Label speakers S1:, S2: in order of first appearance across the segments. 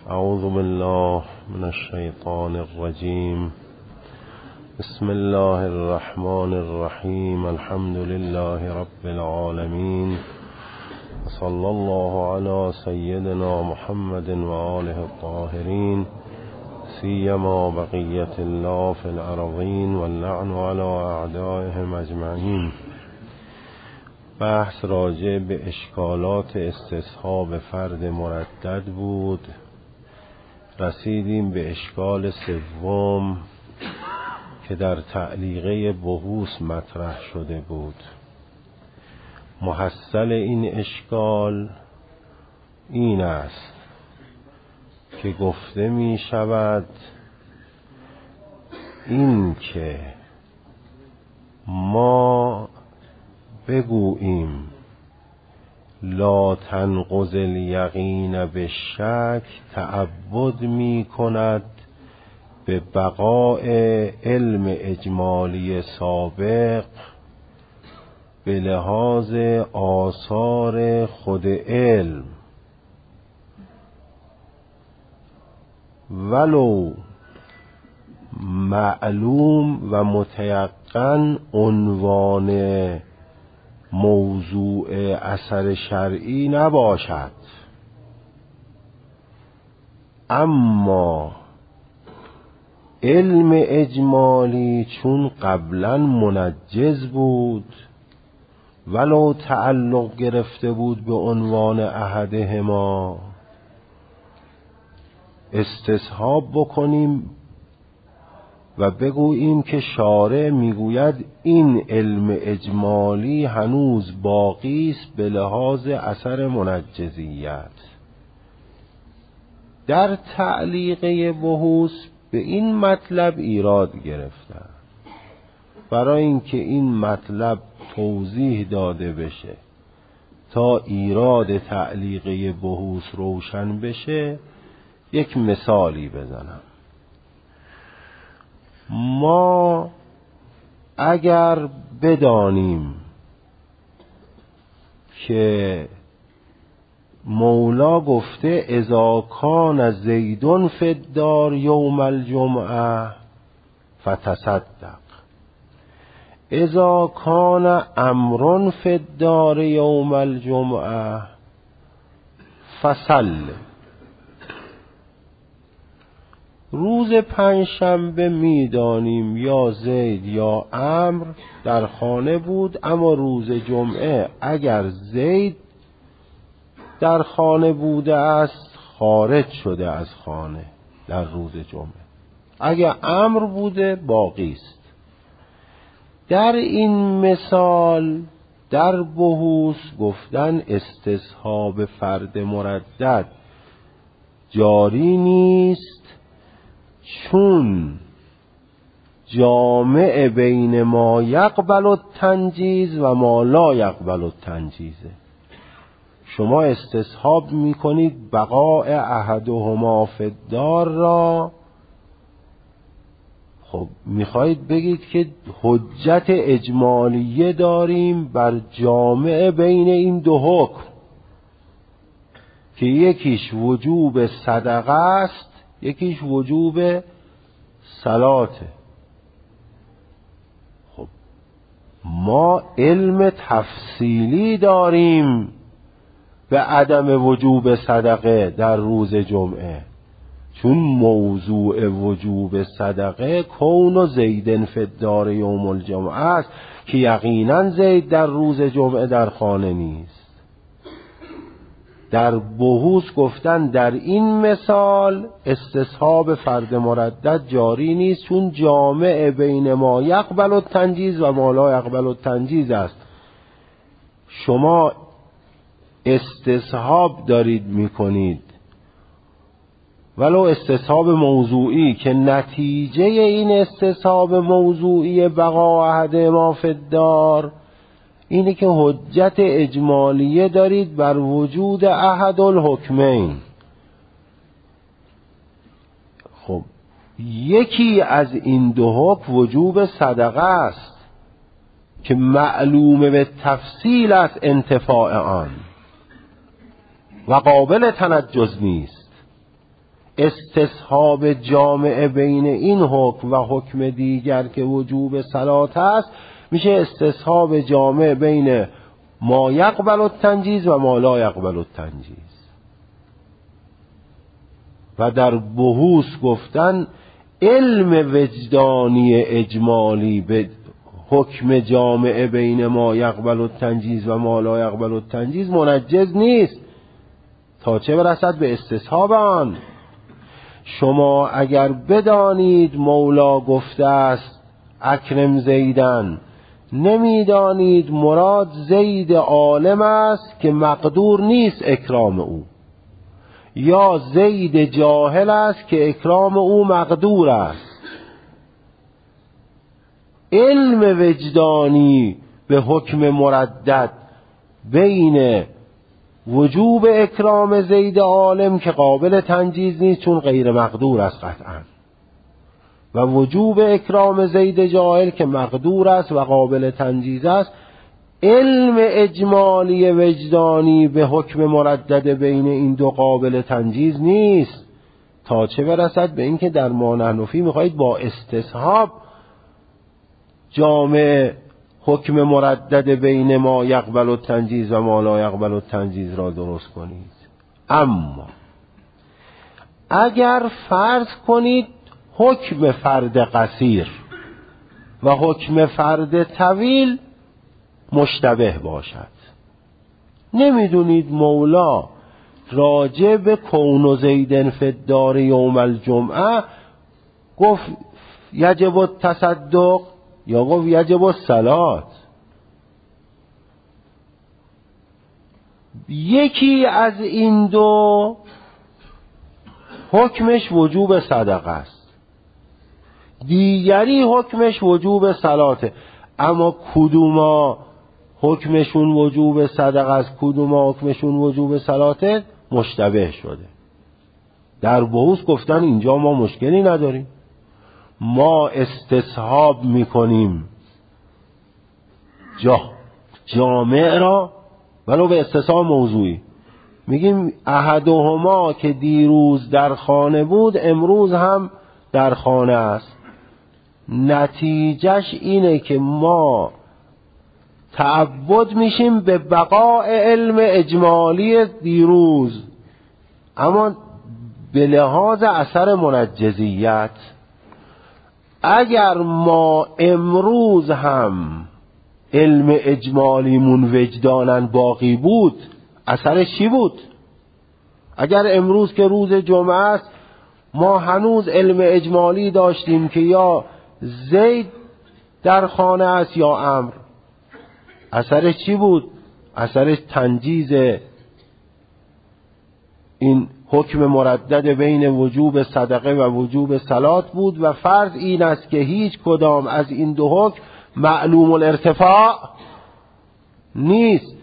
S1: اعوذ بالله من الشیطان الرجیم. بسم الله الرحمن الرحیم. الحمد لله رب العالمین. صلی الله علی سیدنا محمد و آله الطاهرین، سیما بقیت الله فی الارضین واللعن علی اعدائهم اجمعین. بحث راجع به اشکالات استصحاب فرد مردد بود. رسیدیم به اشکال سوم که در تعلیقه بحوث مطرح شده بود. محصل این اشکال این است که گفته می شود این که ما بگوییم لا تنقض الیقین به شک تعبد می کند به بقاء علم اجمالی سابق به لحاظ آثار خود علم، ولو معلوم و متیقن عنوان موضوع اثر شرعی نباشد، اما علم اجمالی چون قبلا منجز بود ولو تعلق گرفته بود به عنوان احدهما، استصحاب بکنیم و بگوییم که شارع میگوید این علم اجمالی هنوز باقی است به لحاظ اثر منجزیت. در تعلیقه بحوث به این مطلب ایراد گرفتن. برای اینکه این مطلب توضیح داده بشه تا ایراد تعلیقه بحوث روشن بشه، یک مثالی بزنم. ما اگر بدانیم که مولا گفته اذا کان زیدون فی الدار یوم الجمعه فتصدق، اذا کان عمرو فی الدار یوم الجمعه فصل. روز پنجشنبه میدانیم یا زید یا عمرو در خانه بود، اما روز جمعه اگر زید در خانه بوده است خارج شده از خانه در روز جمعه، اگر عمرو بوده باقی است. در این مثال در بحوث گفتن استصحاب فرد مردد جاری نیست، چون جامع بین ما یقبل التنجیز و ما لا یقبل التنجیزه. شما استصحاب میکنید بقاء احدهما فی الدار را، خب میخواهید بگید که حجت اجمالیه داریم بر جامع بین این دو حکم که یکیش وجوب صدقه است، یکیش وجوب صلاته. خب ما علم تفصیلی داریم به عدم وجوب صدقه در روز جمعه، چون موضوع وجوب صدقه کون زیدن فی الدار یوم الجمعه است که یقینا زید در روز جمعه در خانه نیست. در بحوث گفتن در این مثال استصحاب فرد مردد جاری نیست، چون جامع بین ما یقبل التنجیز و ما لا یقبل التنجیز است. شما استصحاب دارید میکنید، ولو استصحاب موضوعی که نتیجه این استصحاب موضوعی بقا احدهما فی الدار اینه که حجت اجمالیه دارید بر وجود احد الحکمین. خب یکی از این دو حکم وجوب صدقه است که معلومه به تفصیل از انتفاع آن و قابل تنجز نیست. استصحاب جامع بین این حکم و حکم دیگر که وجوب صلات است میشه استصحاب جامع بین ما یقبل التنجیز و ما لا یقبل التنجیز. و در بحوث گفتن علم وجدانی اجمالی به حکم جامع بین ما یقبل التنجیز و ما لا یقبل التنجیز منجز نیست تا چه برسد به استصحاب آن. شما اگر بدانید مولا گفته است اکرم زیدن، نمیدانید مراد زید عالم است که مقدور نیست اکرام او، یا زید جاهل است که اکرام او مقدور است. علم وجدانی به حکم مردد بین وجوب اکرام زید عالم که قابل تنجیز نیست چون غیر مقدور است قطعا، و وجوب اکرام زید جاهل که مقدور است و قابل تنجیز است. علم اجمالی وجدانی به حکم مردد بین این دو قابل تنجیز نیست تا چه برسد به اینکه در ما نحنفی میخواهید با استصحاب جامع حکم مردد بین ما یقبل التنجیز و ما لا یقبل التنجیز را درست کنید. اما اگر فرض کنید حکم فرد قصیر و حکم فرد طویل مشتبه باشد، نمیدونید مولا راجع به کون زیدن فی الدار یوم الجمعه گفت یجب التصدق یا گفت یجب الصلات. یکی از این دو حکمش وجوب صدقه است، دیگری حکمش وجوب صلاته. اما کدوما حکمشون وجوب صدقه است، کدوما حکمشون وجوب صلاته، مشتبه شده. در بحوث گفتن اینجا ما مشکلی نداریم، ما استصحاب میکنیم جامع را ولو به استصحاب موضوعی. میگیم احدهما که دیروز در خانه بود امروز هم در خانه است. نتیجهش اینه که ما تعبد میشیم به بقاء علم اجمالی دیروز، اما به لحاظ اثر منجزیت اگر ما امروز هم علم اجمالیمون وجدانن باقی بود اثرش چی بود؟ اگر امروز که روز جمعه است ما هنوز علم اجمالی داشتیم که یا زید در خانه است یا عمرو، اثرش چی بود؟ اثرش تنجیز این حکم مردد بین وجوب صدقه و وجوب صلات بود. و فرض این است که هیچ کدام از این دو حکم معلوم الارتفاع نیست.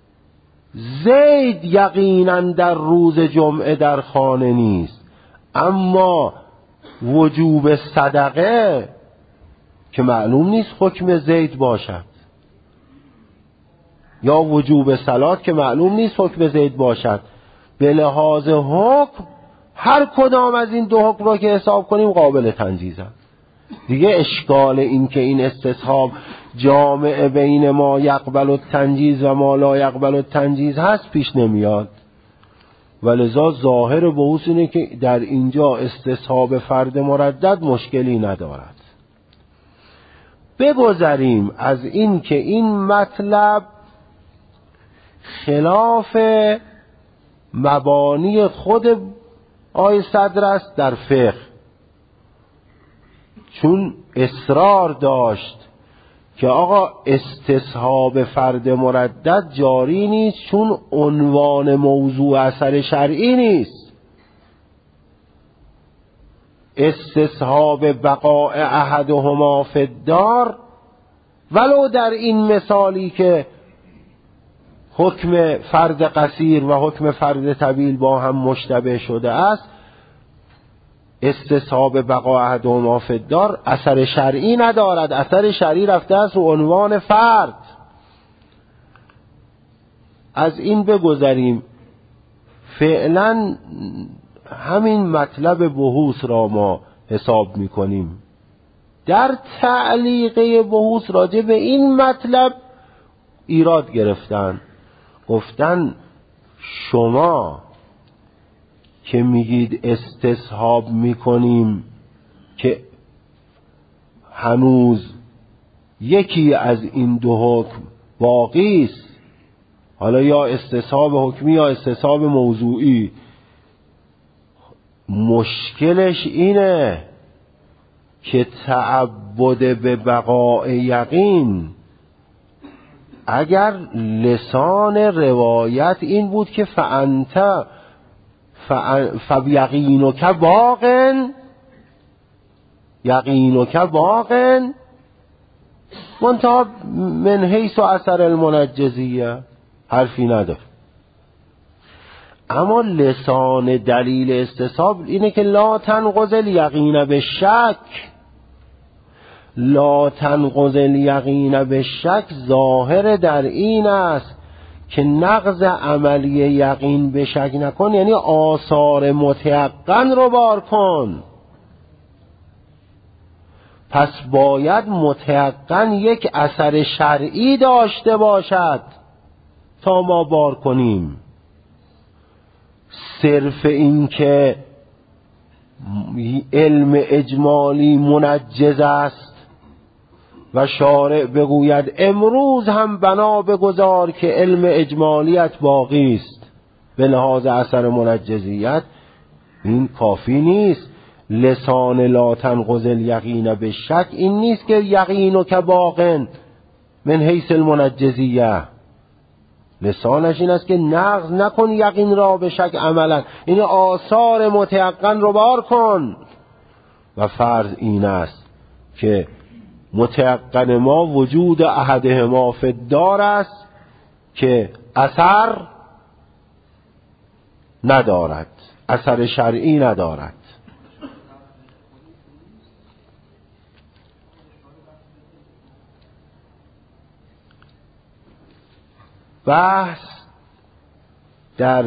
S1: زید یقینا در روز جمعه در خانه نیست، اما وجوب صدقه که معلوم نیست حکم زید باشد، یا وجوب صلات که معلوم نیست حکم زید باشد. به لحاظ حکم هر کدام از این دو حکم را که حساب کنیم قابل تنجیزن. دیگه اشکال این که این استصحاب جامع بین ما یقبل التنجیز و ما لا یقبل التنجیز هست پیش نمیاد. ولذا ظاهر بحوث اینه که در اینجا استصحاب فرد مردد مشکلی ندارد. بگذریم از این که این مطلب خلاف مبانی خود آیه صدر است در فقه، چون اصرار داشت که آقا استصحاب فرد مردد جاری نیست چون عنوان موضوع اثر شرعی نیست. استصحاب بقاء احدهما فی الدار ولو در این مثالی که حکم فرد قصیر و حکم فرد طویل با هم مشتبه شده است، استصحاب بقاء احدهما فی الدار اثر شرعی ندارد. اثر شرعی رفته است رو عنوان فرد. از این بگذریم. فعلا همین مطلب بحوث را ما حساب میکنیم. در تعلیقه بحوث راجع به این مطلب ایراد گرفتن، گفتن شما که میگید استصحاب میکنیم که هنوز یکی از این دو حکم باقی است، حالا یا استصحاب حکمی یا استصحاب موضوعی، مشکلش اینه که تعبد به بقاء یقین، اگر لسان روایت این بود که فانت فیقینک باقن، یقینک باقن منتها من حیث اثر المنجزیه حرفی نداره. اما لسان دلیل استصحاب اینه که لا تنقض الیقین بالشک. لا تنقض الیقین بالشک ظاهر در این است که نقض عملی یقین به شک نکن، یعنی آثار متیقن رو بار کن. پس باید متیقن یک اثر شرعی داشته باشد تا ما بار کنیم. صرف این که علم اجمالی منجز است و شارع بگوید امروز هم بنا بگذار که علم اجمالیت باقی است به لحاظ اثر منجزیت، این کافی نیست. لسان لا تنقض الیقین بالشک این نیست که یقینک باقن من حیث المنجزیه، لسانش این است که نقض نکن یقین را به شک عملا، این آثار متیقن رو بار کن. و فرض این است که متیقن ما وجود احدهما فی الدار است که اثر ندارد، اثر شرعی ندارد. بحث در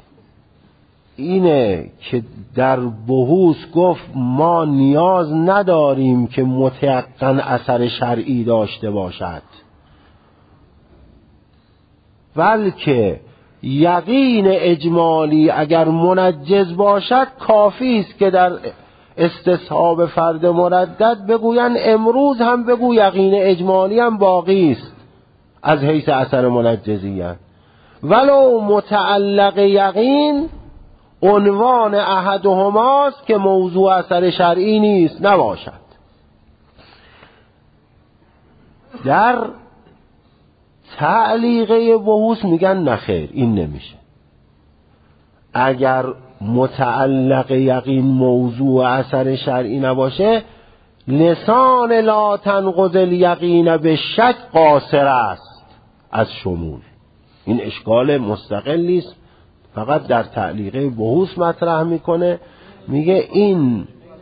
S1: اینه که در بحوث گفت ما نیاز نداریم که متیقن اثر شرعی داشته باشد، بلکه یقین اجمالی اگر منجز باشد کافی است که در استصحاب فرد مردد بگوین امروز هم بگو یقین اجمالی هم باقی است از حیث اثر منجزیت، ولو متعلق یقین عنوان احدهماست که موضوع اثر شرعی نیست نباشد. در تعلیقه بحوث میگن نخیر، این نمیشه. اگر متعلق یقین موضوع اثر شرعی نباشه، لسان لا تنقض الیقین بالشک قاصر است از شمول. این اشکال مستقلی است، فقط در تعلیقه بحوث مطرح میکنه. میگه این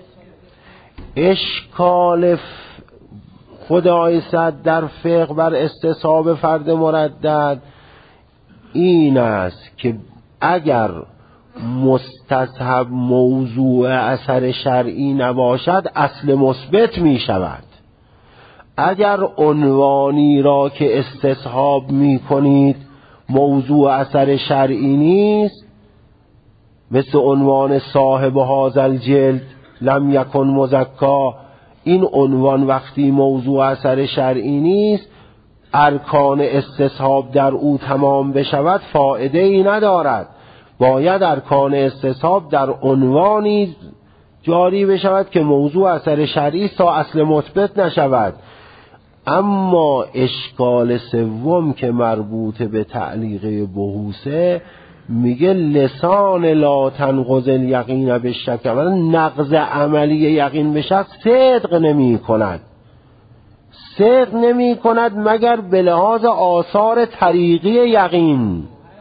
S1: اشکال خدای صد در فقه بر استصحاب فرد مردد این است که اگر مستصحب موضوع اثر شرعی نباشد اصل مثبت می شود. اگر عنوانی را که استصحاب می کنید موضوع اثر شرعی نیست، مثل عنوان صاحب هذا الجلد لم یکن مزکا، این عنوان وقتی موضوع اثر شرعی نیست ارکان استصحاب در او تمام بشود فایده ای ندارد. باید ارکان استصحاب در عنوانی جاری بشود که موضوع اثر شرعی تا اصل مثبت نشود. اما اشکال سوم که مربوط به تعلیقه بحوثه میگه لسان لا تنقض الیقین بالشک، نقض عملی یقین به شک صدق نمی کند، صدق نمی کند مگر به لحاظ آثار طریقی یقین.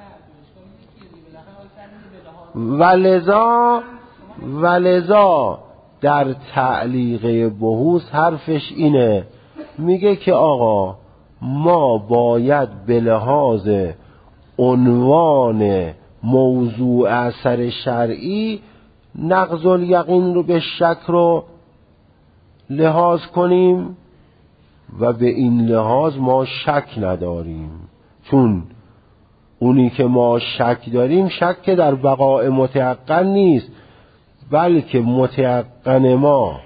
S1: ولذا در تعلیقه بحوث حرفش اینه، میگه که آقا ما باید به لحاظ عنوان موضوع اثر شرعی نقض الیقین رو به شک رو لحاظ کنیم و به این لحاظ ما شک نداریم، چون اونی که ما شک داریم شک در بقاء متیقن نیست، بلکه متیقن ما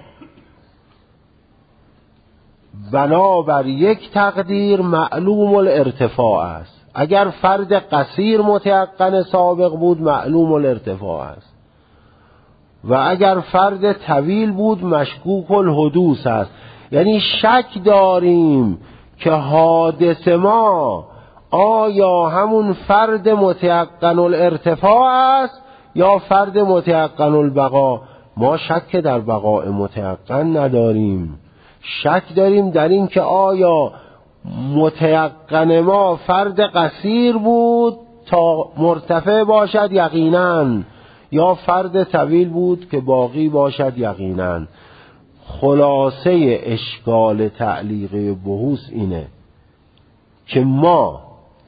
S1: بنابر یک تقدیر معلوم الارتفاع است. اگر فرد قصیر متیقن سابق بود معلوم الارتفاع است و اگر فرد طویل بود مشکوک الحدوث است. یعنی شک داریم که حادث ما آیا همون فرد متیقن الارتفاع است یا فرد متیقن البقا. ما شک در بقاء متیقن نداریم، شک داریم در این که آیا متیقن ما فرد قصیر بود تا مرتفع باشد یقیناً یا فرد طویل بود که باقی باشد یقیناً. خلاصه اشکال تعلیقه بحوث اینه که ما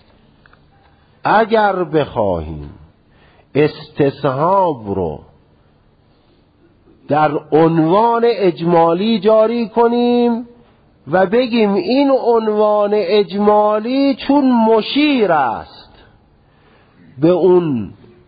S1: اگر بخواهیم استصحاب رو در عنوان اجمالی جاری کنیم و بگیم این عنوان اجمالی چون مشیر است به اون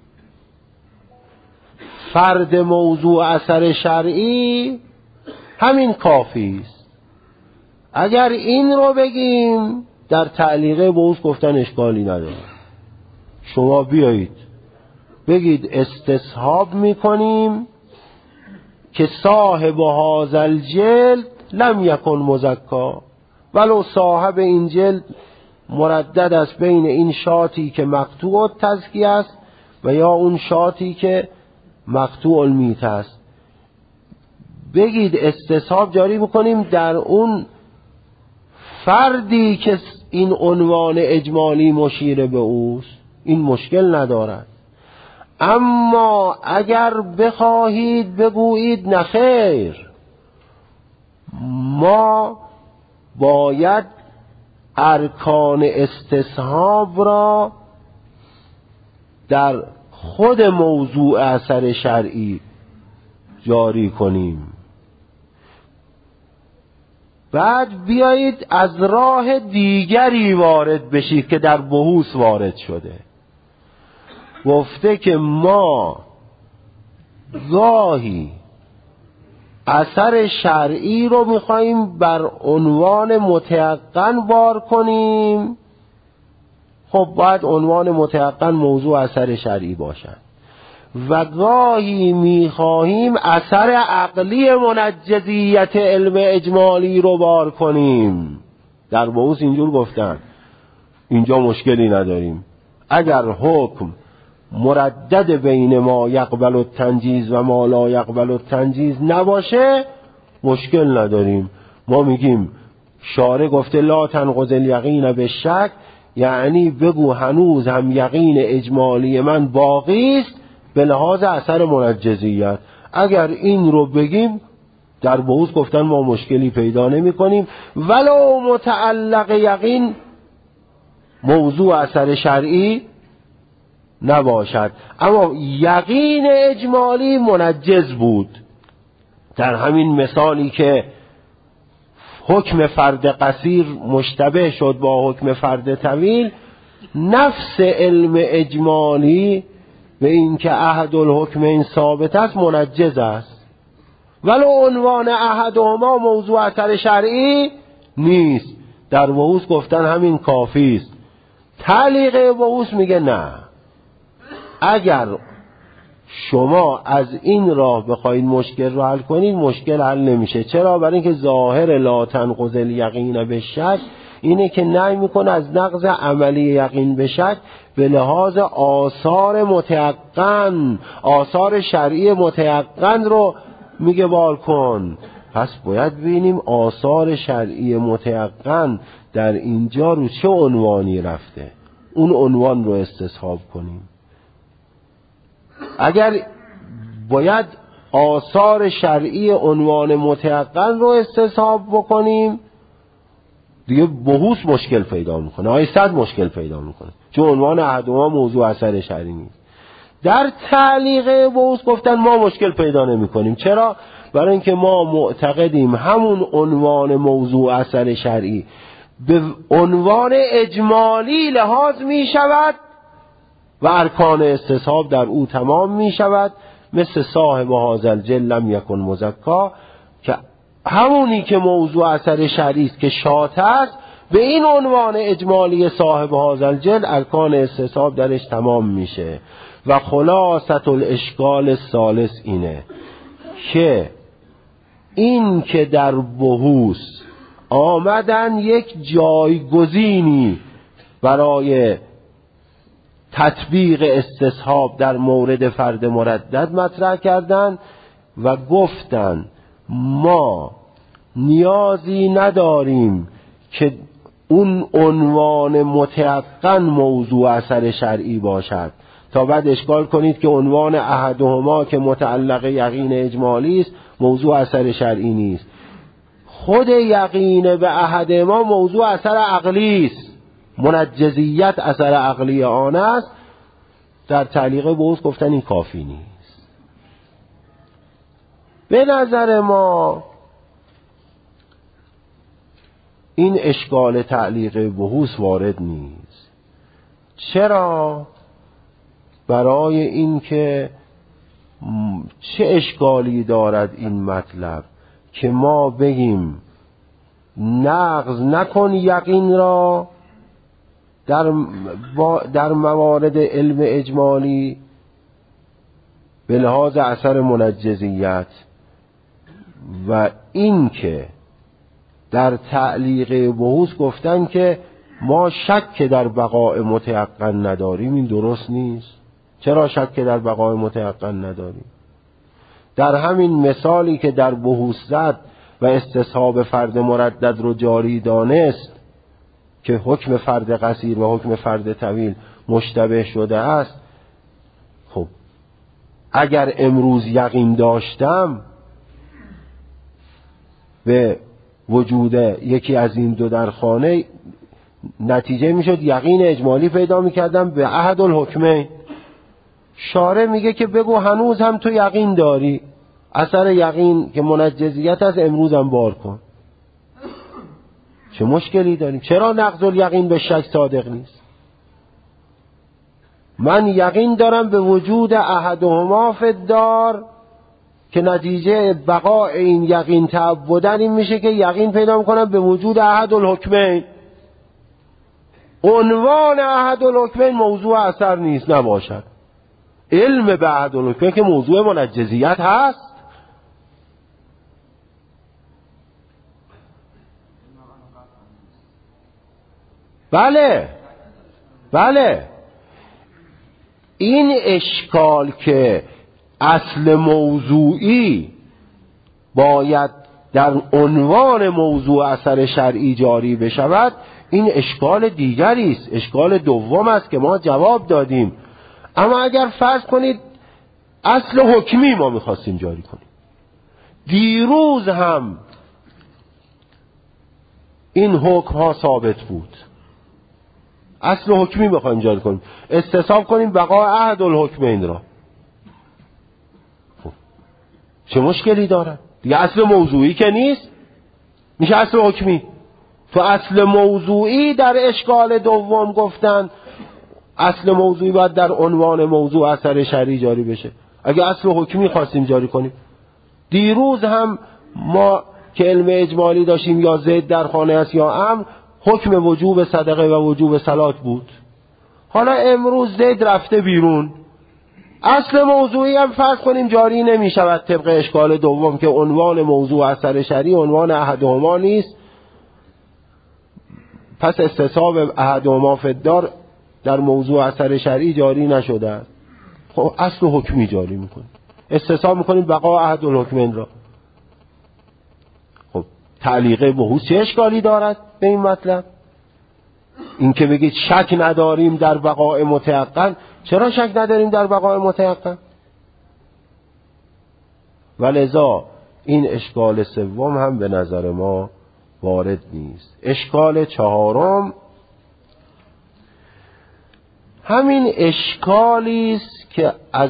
S1: فرد موضوع اثر شرعی، همین کافی است. اگر این رو بگیم در تعلیقه بحوث گفتن اشکالی نداره. شما بیایید بگید استصحاب میکنیم که صاحب هذا الجلد لم یکن مزکا، ولو صاحب این جلد مردد است بین این شاتی که مقطوع تزکیه است و یا اون شاتی که مقطوع المیت است. بگید استصحاب جاری بکنیم در اون فردی که این عنوان اجمالی مشیر به اوست، این مشکل ندارد. اما اگر بخواهید بگویید نخیر، ما باید ارکان استصحاب را در خود موضوع اثر شرعی جاری کنیم، بعد بیایید از راه دیگری وارد بشید که در بحوث وارد شده. گفته که ما گاهی اثر شرعی رو میخواییم بر عنوان متیقن بار کنیم. خب باید عنوان متیقن موضوع اثر شرعی باشد. و گاهی میخواهیم اثر عقلی منجزیت علم اجمالی رو بار کنیم. در بحوث اینجور گفتن، اینجا مشکلی نداریم. اگر حکم مردد بین ما یقبل التنجیز و ما لا یقبل التنجیز نباشه مشکل نداریم. ما میگیم شارع گفته لا تنقض الیقین بالشک، یعنی بگو هنوز هم یقین اجمالی من باقی است به لحاظ اثر منجزیت. اگر این رو بگیم در بحوث گفتن ما مشکلی پیدا نمی کنیم، ولو متعلق یقین موضوع اثر شرعی نباشد. اما یقین اجمالی منجز بود. در همین مثالی که حکم فرد قصیر مشتبه شد با حکم فرد طویل، نفس علم اجمالی به این که احد الحکم این ثابت است منجز است، ولو عنوان احدهما موضوع اثر شرعی نیست. در بحوث گفتن همین کافی است. تعلیق بحوث میگه نه، اگر شما از این راه بخواید مشکل رو حل کنید مشکل حل نمیشه. چرا؟ برای اینکه ظاهر لا تنقض الیقین بالشک اینه که نهی میکنه از نقض عملی یقین به شک به لحاظ آثار متیقن، آثار شرعی متیقن رو میگه بار کن. پس باید ببینیم آثار شرعی متیقن در اینجا رو چه عنوانی رفته، اون عنوان رو استصحاب کنیم. اگر باید آثار شرعی عنوان متیقن رو استصحاب بکنیم دیگه بحوث مشکل پیدا میکنه، آیه 100 مشکل پیدا میکنه، چون عنوان احدهما موضوع اثر شرعی نیست. در تعلیق بحوث گفتن ما مشکل پیدا نمی کنیم. چرا؟ برای اینکه ما معتقدیم همون عنوان موضوع اثر شرعی به عنوان اجمالی لحاظ می شود و ارکان استصحاب در او تمام می شود، مثل صاحب هذا الجل لم یکن مزکا، که همونی که موضوع اثر شرعی است که شاط است، به این عنوان اجمالی صاحب هذا الجل ارکان استصحاب درش تمام میشه. و خلاصة الاشکال الثالث اینه که این که در بحوث آمدن یک جایگزینی برای تطبیق استصحاب در مورد فرد مردد مطرح کردن و گفتن ما نیازی نداریم که اون عنوان متیقن موضوع اثر شرعی باشد، تا بعد اشکال کنید که عنوان احدهما که متعلق یقین اجمالی است موضوع اثر شرعی نیست. خود یقین به احدهما موضوع اثر عقلی است، منجزیت اثر عقلی آن است. در تعلیق بحوث گفتن این کافی نیست. به نظر ما این اشکال تعلیق بحوث وارد نیست. چرا؟ برای اینکه چه اشکالی دارد این مطلب که ما بگیم نقض نکن یقین را در موارد علم اجمالی به لحاظ اثر منجزیت، و این که در تعلیق بحوث گفتن که ما شک در بقاء متیقن نداریم. این درست نیست. چرا شک در بقاء متیقن نداریم؟ در همین مثالی که در بحوث زد و استصحاب فرد مردد رو جاری دانست که حکم فرد قصیر و حکم فرد طویل مشتبه شده است، خب اگر امروز یقین داشتم به وجود یکی از این دو در خانه، نتیجه میشد یقین اجمالی پیدا میکردم به احد الحکمین. شارع میگه که بگو هنوز هم تو یقین داری، اثر یقین که منجزیت از امروز هم بار کن. چه مشکلی داریم؟ چرا نقض الیقین به شک صادق نیست؟ من یقین دارم به وجود احدهما فی الدار که نتیجه بقاء این یقین تعبدن این میشه که یقین پیدا میکنم به وجود احد الحکمین. عنوان احد الحکمین موضوع اثر نیست، نباشد. علم به احد الحکمین که موضوع منجزیت هست. بله این اشکال که اصل موضوعی باید در عنوان موضوع اثر شرعی جاری بشود، این اشکال دیگری است، اشکال دوم است که ما جواب دادیم. اما اگر فرض کنید اصل حکمی ما میخواستیم جاری کنیم، دیروز هم این حکم ها ثابت بود، اصل حکمی بخوایم جاری کنیم، استصحاب کنیم بقاء احد الحکمین را، چه مشکلی داره؟ دیگه اصل موضوعی که نیست، میشه اصل حکمی. تو اصل موضوعی در اشکال دوم گفتن اصل موضوعی باید در عنوان موضوع اثر شرعی جاری بشه. اگه اصل حکمی خواستیم جاری کنیم، دیروز هم ما که علم اجمالی داشتیم یا زید در خانه است یا امر، حکم وجوب صدقه و وجوب صلات بود. حالا امروز زید رفته بیرون، اصل موضوعی هم فرض کنیم جاری نمی شود طبق اشکال دوم که عنوان موضوع اثر شرعی عنوان احدهما نیست، پس استصحاب احدهما فی الدار در موضوع اثر شرعی جاری نشده است. خب اصل حکمی جاری میکنیم، استصحاب میکنیم بقاء احد الحکمین را. خب تعلیق بحوث چه اشکالی دارد به این مطلب؟ این که بگید شک نداریم در بقاء متیقن، چرا شک نداریم در بقاء متیقن؟ ولذا این اشکال سوم هم به نظر ما وارد نیست. اشکال چهارم همین اشکالی است که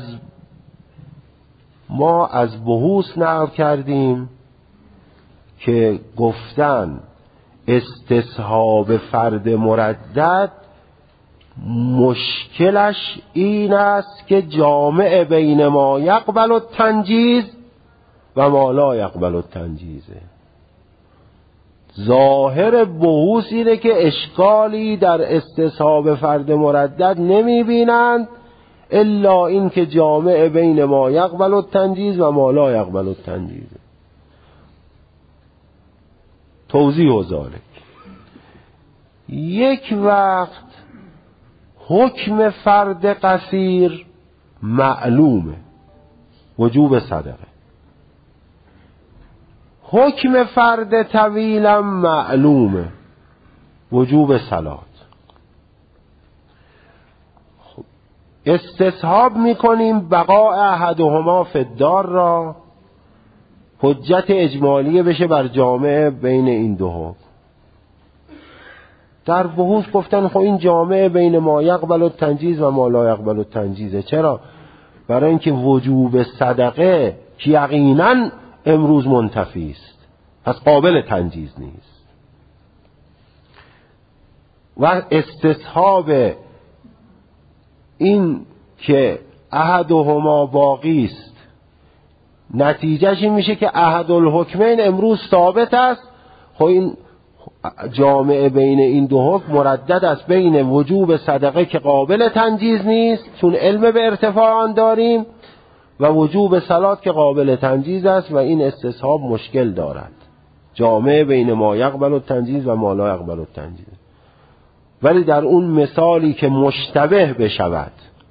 S1: ما از بحوث نقل کردیم که گفتن استصحاب فرد مردد مشکلش این است که جامع بین ما یقبل التنجیز و ما لا یقبل التنجیزه. ظاهر بحوث اینه که اشکالی در استصحاب فرد مردد نمی بینند الا این که جامع بین ما یقبل التنجیز و ما لا یقبل التنجیزه. توضیح ذلک: یک وقت حکم فرد قصیر معلومه، وجوب صدقه. حکم فرد طویلم معلومه، وجوب صلات. استصحاب میکنیم بقاء احدهما فی الدار را حجت اجمالیه بشه بر جامعه بین این دو حکم. در بحوث گفتن خب این جامعه بین ما یقبل التنجیز و ما لا یقبل التنجیزه. چرا؟ برای اینکه وجوب صدقه که یقینا امروز منتفی است، پس قابل تنجیز نیست. و استصحاب این که احدهما باقی است نتیجهش این میشه که احد الحکمین امروز ثابت است. خب این جامعه بین این دو حکم مردد است بین وجوب صدقه که قابل تنجیز نیست چون علم به ارتفاع آن داریم و وجوب صلات که قابل تنجیز است و این استصحاب مشکل دارد. جامعه بین ما یقبل التنجیز و ما لا یقبل التنجیز. ولی در اون مثالی که مشتبه بشود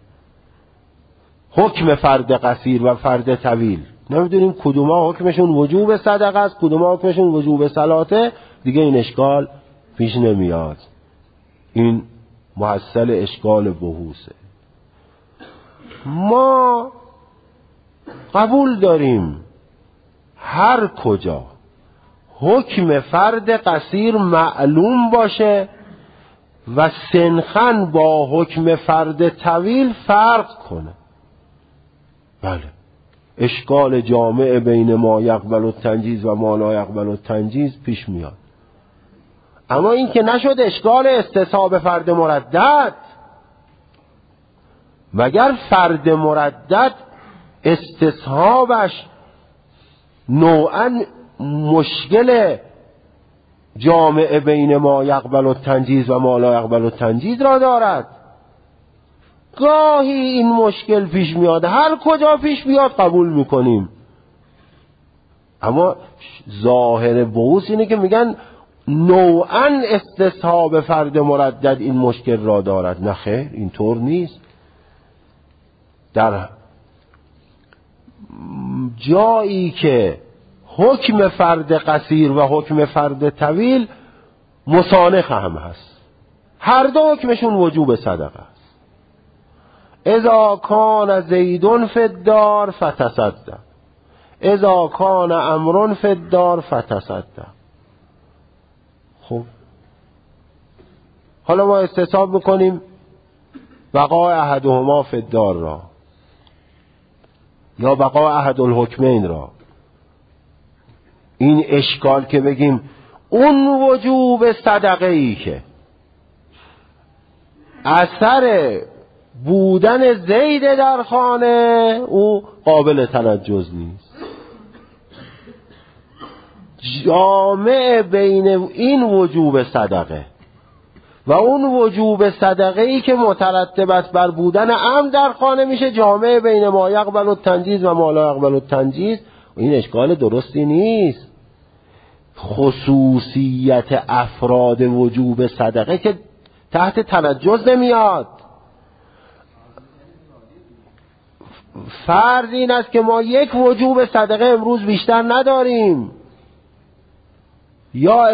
S1: حکم فرد قصیر و فرد طویل، نمیدونیم کدوما حکمشون وجوب صدقه است کدوما حکمشون وجوب صلاته، دیگه این اشکال پیش نمیاد. این محصل اشکال بحوثه. ما قبول داریم هر کجا حکم فرد قصیر معلوم باشه و سنخن با حکم فرد طویل فرق کنه، بله اشکال جامع بین ما یقبل التنجیز و ما لا یقبل التنجیز پیش میاد. اما این که نشد اشکال استصحاب فرد مردد، مگر فرد مردد استصحابش نوعا مشکل جامع بین ما یقبل التنجیز و ما لا یقبل التنجیز را دارد؟ گاهی این مشکل پیش میاد، هر کجا پیش بیاد قبول میکنیم. اما ظاهر بحوث اینه که میگن نوعا استصحاب فرد مردد این مشکل را دارد. نه خیر، اینطور نیست. در جایی که حکم فرد قصیر و حکم فرد طویل مسانخ هم هست، هر دو حکمشون وجوب صدقه است. اذا کان زید فی الدار فتصدق، اذا کان عمرو فی الدار فتصدق. خب حالا ما استصحاب میکنیم بقاء احدهما فی الدار را یا بقاء احد الحکمین را. این اشکال که بگیم اون وجوب صدقه ای که اثر بودن زید در خانه او قابل تنجز نیست، جامع بین این وجوب صدقه و اون وجوب صدقه ای که مترتب است بر بودن عمد در خانه میشه جامع بین ما یقبل التنجیز و ما لا یقبل التنجیز. این اشکال درستی نیست. خصوصیت افراد وجوب صدقه که تحت تنجز نمیاد. فرض این است که ما یک وجوب صدقه امروز بیشتر نداریم، یا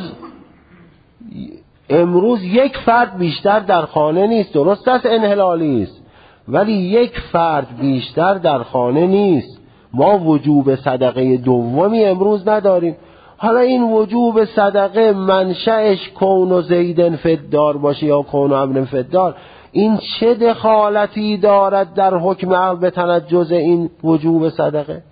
S1: امروز یک فرد بیشتر در خانه نیست. درست است انحلالی است، ولی یک فرد بیشتر در خانه نیست. ما وجوب صدقه دومی امروز نداریم. حالا این وجوب صدقه منشأش کون و زیدن فی الدار باشه یا کون و عمرو فی الدار، این چه دخالتی دارد در حکم عقل به تنجز این وجوب صدقه؟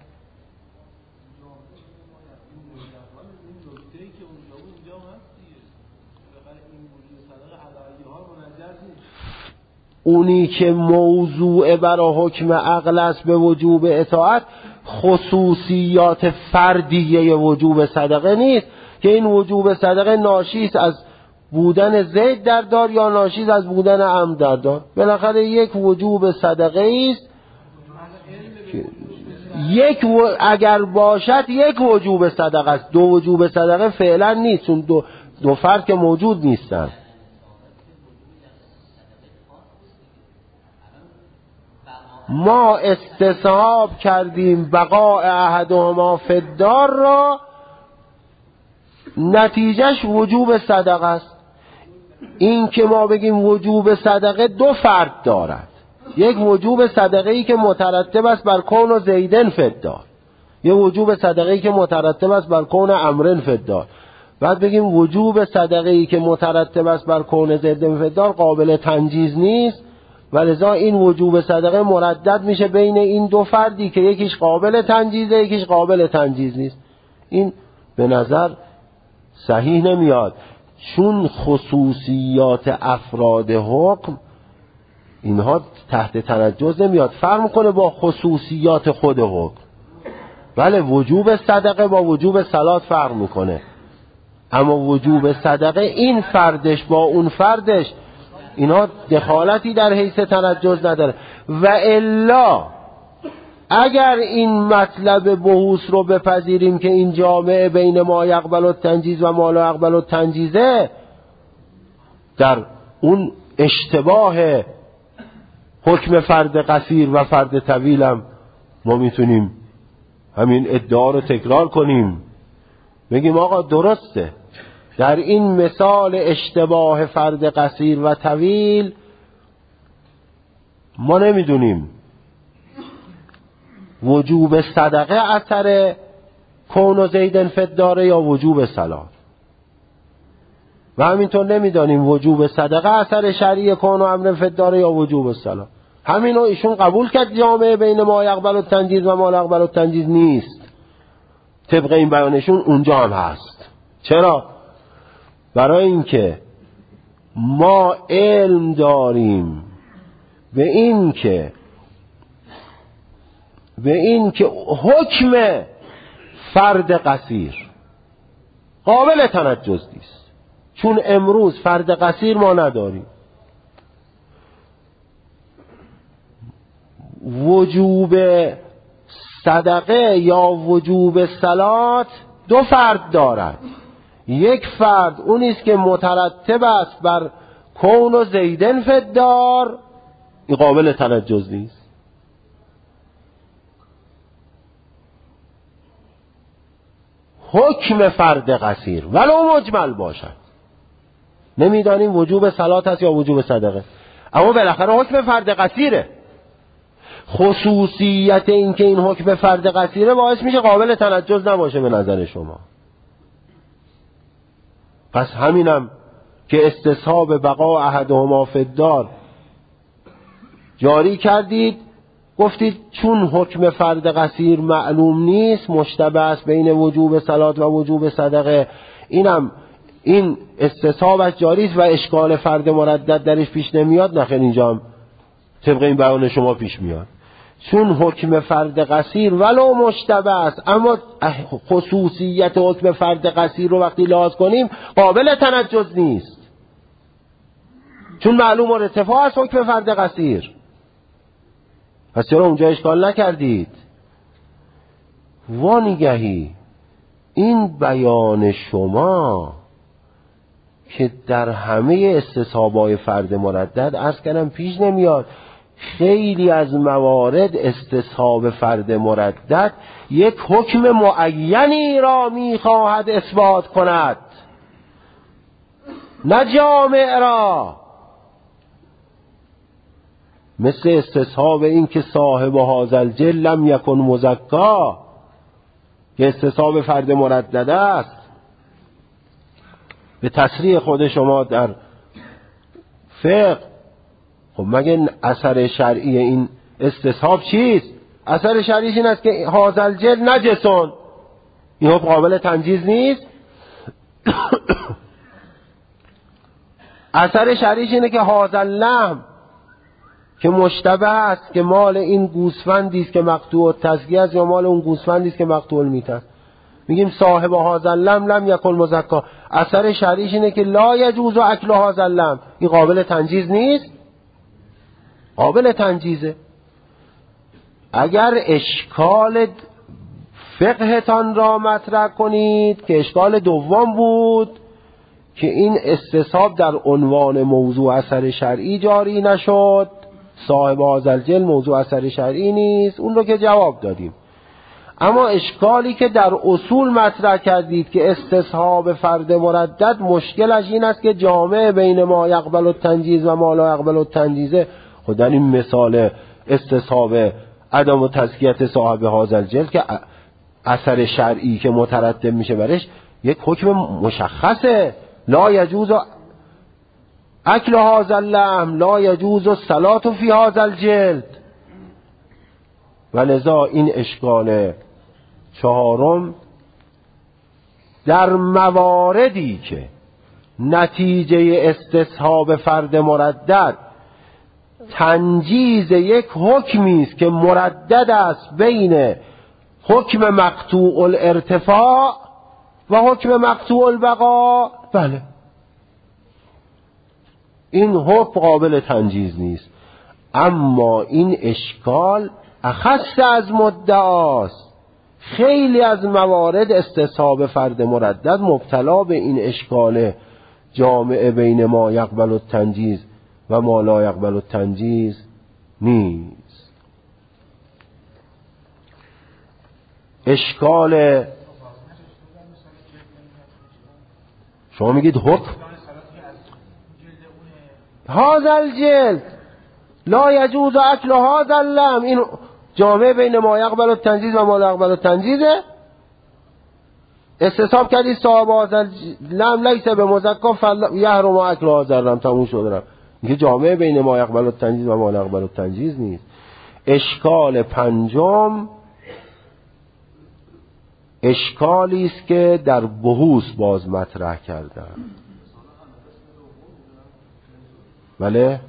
S1: اونی که موضوع برای حکم عقل است به وجوب اطاعت خصوصیات فردیه وجوب صدقه نیست که این وجوب صدقه ناشی است از بودن زید در دار یا ناشی است از بودن عمد در دار. بالاخره یک وجوب صدقه است، اگر باشد یک وجوب صدقه است، دو وجوب صدقه فعلا نیست، چون دو فرد که موجود نیستند. ما استصحاب کردیم بقاء احدهما فی الدار را، نتیجهش وجوب صدقه است. این که ما بگیم وجوب صدقه دو فرد دارد، یک وجوب صدقه ای که مترتب است بر کون زیدن فی الدار، یک وجوب صدقه ای که مترتب است بر کون عمرو فی الدار. بعد بگیم وجوب صدقه ای که مترتب است بر کون زیدن فی الدار قابل تنجیز نیست و لذا این وجوب صدقه مردد میشه بین این دو فردی که یکیش قابل تنجیزه یکیش قابل تنجیز نیست. این به نظر صحیح نمیاد، چون خصوصیات افراد حکم اینها تحت تنجز نمیاد، فرق میکنه با خصوصیات خود حکم. بله وجوب صدقه با وجوب صلات فرق میکنه، اما وجوب صدقه این فردش با اون فردش اینا دخالتی در حیث تنجز نداره. و الا اگر این مطلب بحوث رو بپذیریم که این جامعه بین ما یقبل التنجیز و ما لا یقبل التنجیزه، در اون اشتباه حکم فرد قصیر و فرد طویل هم ما میتونیم همین ادعا رو تکرار کنیم، بگیم آقا درسته در این مثال اشتباه فرد قصیر و طویل ما نمیدونیم وجوب صدقه اثر کون و زیدن فی الدار یا وجوب صلات، و همینطور نمیدانیم وجوب صدقه اثر شرعی کون و امر فی الدار یا وجوب صلات. همینو ایشون قبول کرد جامعه بین ما یقبل التنجیز و ما لا یقبل التنجیز نیست، طبق این بیانشون اونجا هم هست. چرا؟ برای اینکه ما علم داریم به این که حکم فرد قصیر قابل تنجز نیست، چون امروز فرد قصیر ما نداریم. وجوب صدقه یا وجوب صلات دو فرد دارد، یک فرد اونیست که مترتب است بر کون و زیدن فی الدار، این قابل تنجز نیست. حکم فرد قصیر ولو مجمل باشد، نمیدانیم وجوب صلات است یا وجوب صدقه، اما بالاخره حکم فرد قصیره. خصوصیت این که این حکم فرد قصیره باعث میشه قابل تنجز نباشه به نظر شما. پس همینم که استصحاب بقاء احدهما فی الدار جاری کردید، گفتید چون حکم فرد قصیر معلوم نیست، مشتبه است بین وجوب صلات و وجوب صدقه، این استصحابش جاری است و اشکال فرد مردد درش پیش نمیاد. نخیر اینجا هم طبق این بیان شما پیش میاد، چون حکم فرد قصیر ولو مشتبه است، اما خصوصیت حکم فرد قصیر رو وقتی لحاظ کنیم قابل تنجز نیست، چون معلوم ارتفاع است حکم فرد قصیر. پس چرا اونجا اشکال نکردید؟ وانگهی این بیان شما که در همه استصحابای فرد مردد عرض کردم پیش نمیاد. خیلی از موارد استصحاب فرد مردد یک حکم معینی را میخواهد اثبات کند، نه جامع را، مثل استصحاب این که صاحب هذا الجل لم یکن مزکا که استصحاب فرد مردد است. به تصریح خود شما در فقه خب مگه اثر شرعی این استصحاب چیست؟ اثر شرعیش این است که هذا الجلد نجسون، این قابل تنجیز نیست. اثر شرعیش اینه که هذا اللحم که مشتبه است که مال این گوسفندی است که مقطوع التزکیه است یا مال اون گوسفندی است که مقطوع المیت است، میگیم صاحب هذا اللحم لم یکن مزکا. اثر شرعیش اینه که لا یجوز اکل هذا اللحم، این قابل تنجیز نیست؟ قابل تنجیزه. اگر اشکال فقهتان را مطرح کنید که اشکال دوم بود که این استصحاب در عنوان موضوع اثر شرعی جاری نشد، صاحب هذا الجلد موضوع اثر شرعی نیست، اون رو که جواب دادیم. اما اشکالی که در اصول مطرح کردید که استصحاب فرد مردد مشکلش این است که جامع بین ما یقبل التنجیز و ما لا یقبل التنجیزه. خود در این مثال استصحاب عدم و تزکیت صاحب هذا الجلد که اثر شرعی که مترتب میشه برش یک حکم مشخصه، لا یجوز اکل هذا اللحم، لا یجوز الصلاة فی هذا الجلد. و لذا این اشکال چهارم در مواردی که نتیجه استصحاب فرد مردد تنجیز یک حکمی است که مردد است بین حکم مقطوع الارتفاع و حکم مقطوع البقا، بله این حکم قابل تنجیز نیست. اما این اشکال اخص از مدعاست. خیلی از موارد استصحاب فرد مردد مبتلا به این اشکال جامع بین ما یقبل التنجیز و ما لا یقبل التنجیز نیست. اشکال شما میگید حکم هذا الجلد لا یجوز اکل هذا اللحم، این جامع بین ما یقبل التنجیز و ما لا یقبل التنجیزه. استصحاب کردی صاحب هذا اللحم لیس بمزکا فیحرم اکل هذا اللحم، تموم شد. میگه جامع بین ما یقبل التنجیز و ما لا یقبل التنجیز نیست. اشکال پنجم اشکالی است که در بحوث باز مطرح کردن. بله،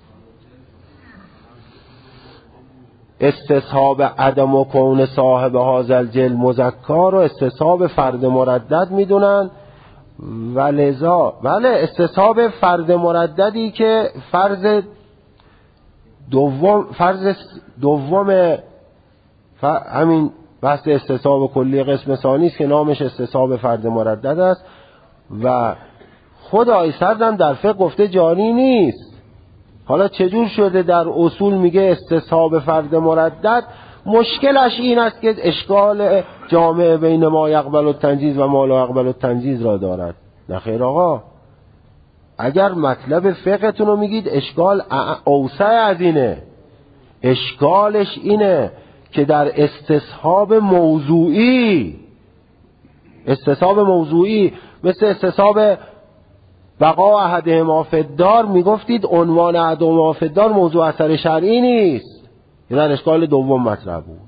S1: استصحاب عدم و کون صاحب هذا الجلد مزکا رو استصحاب فرد مردد میدونن و لذا بله استصحاب فرد مرددی که فرض دوم همین بحث استصحاب کلی قسم ثانی است که نامش استصحاب فرد مردد است و خود آیسردم در فقه گفته جاری نیست. حالا چجور شده در اصول میگه استصحاب فرد مردد؟ مشکلش این است که اشکال جامع بین ما یقبل التنجیز و ما لا یقبل التنجیز را دارد. نه خیر آقا، اگر مطلب فقهتون رو میگید اشکال اوسع از اینه. اشکالش اینه که در استصحاب موضوعی مثل استصحاب بقا احدهما فی الدار میگفتید عنوان احدهما فی الدار موضوع اثر شرعی نیست. این در اشکال دوم مطرح بود.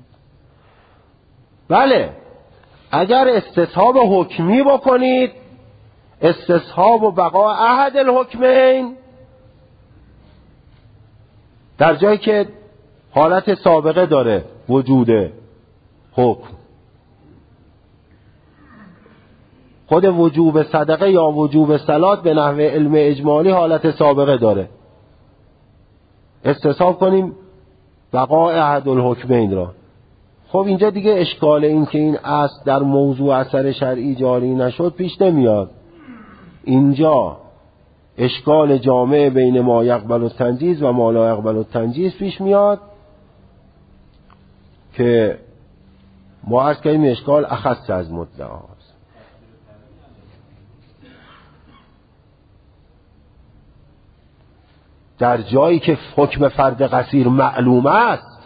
S1: بله، اگر استصحاب حکمی بکنید، استصحاب و بقا احد الحکمین، در جایی که حالت سابقه داره وجود حکم، خود وجوب صدقه یا وجوب صلات به نحو علم اجمالی حالت سابقه داره، استصحاب کنیم بقا احد الحکمین را. خب اینجا دیگه اشکال این که این اصل در موضوع اثر شرعی جاری نشد پیش نمیاد. اینجا اشکال جامع بین ما یقبل التنجیز و ما لا یقبل التنجیز پیش میاد که ما عرض کردیم اشکال اخص از مدعاست. در جایی که حکم فرد قصیر معلوم است،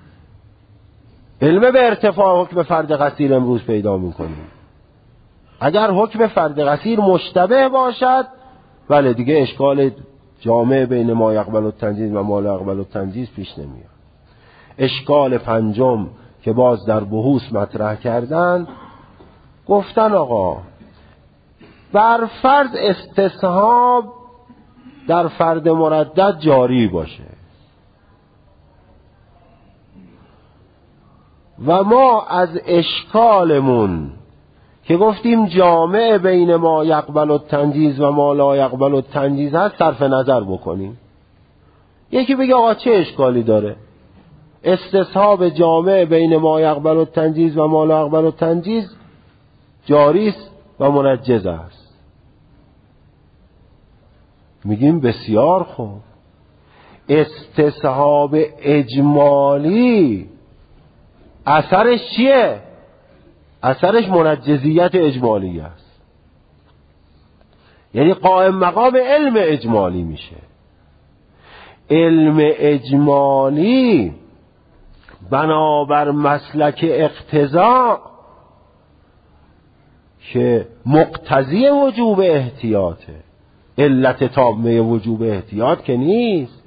S1: علم به ارتفاع حکم فرد قصیر امروز پیدا میکنیم. اگر حکم فرد قصیر مشتبه باشد، بله دیگه اشکال جامع بین ما یقبل التنجیز و ما لا یقبل التنجیز پیش نمیاد. اشکال پنجم که باز در بحوث مطرح کردن، گفتن آقا بر فرض استصحاب در فرد مردد جاری باشه و ما از اشکالمون که گفتیم جامع بین ما یقبل التنجیز و ما لا یقبل التنجیز هست صرف نظر بکنیم. یکی بگه آقا چه اشکالی داره؟ استصحاب جامع بین ما یقبل التنجیز و ما لا یقبل التنجیز جاری است و منجز است. میگیم بسیار خوب، استصحاب اجمالی اثرش چیه؟ اثرش منجزیت اجمالی است، یعنی قائم مقام علم اجمالی میشه. علم اجمالی بنابر مسلک اقتضا که مقتضی وجوب احتیاطه، علت تامه وجوب احتیاط که نیست.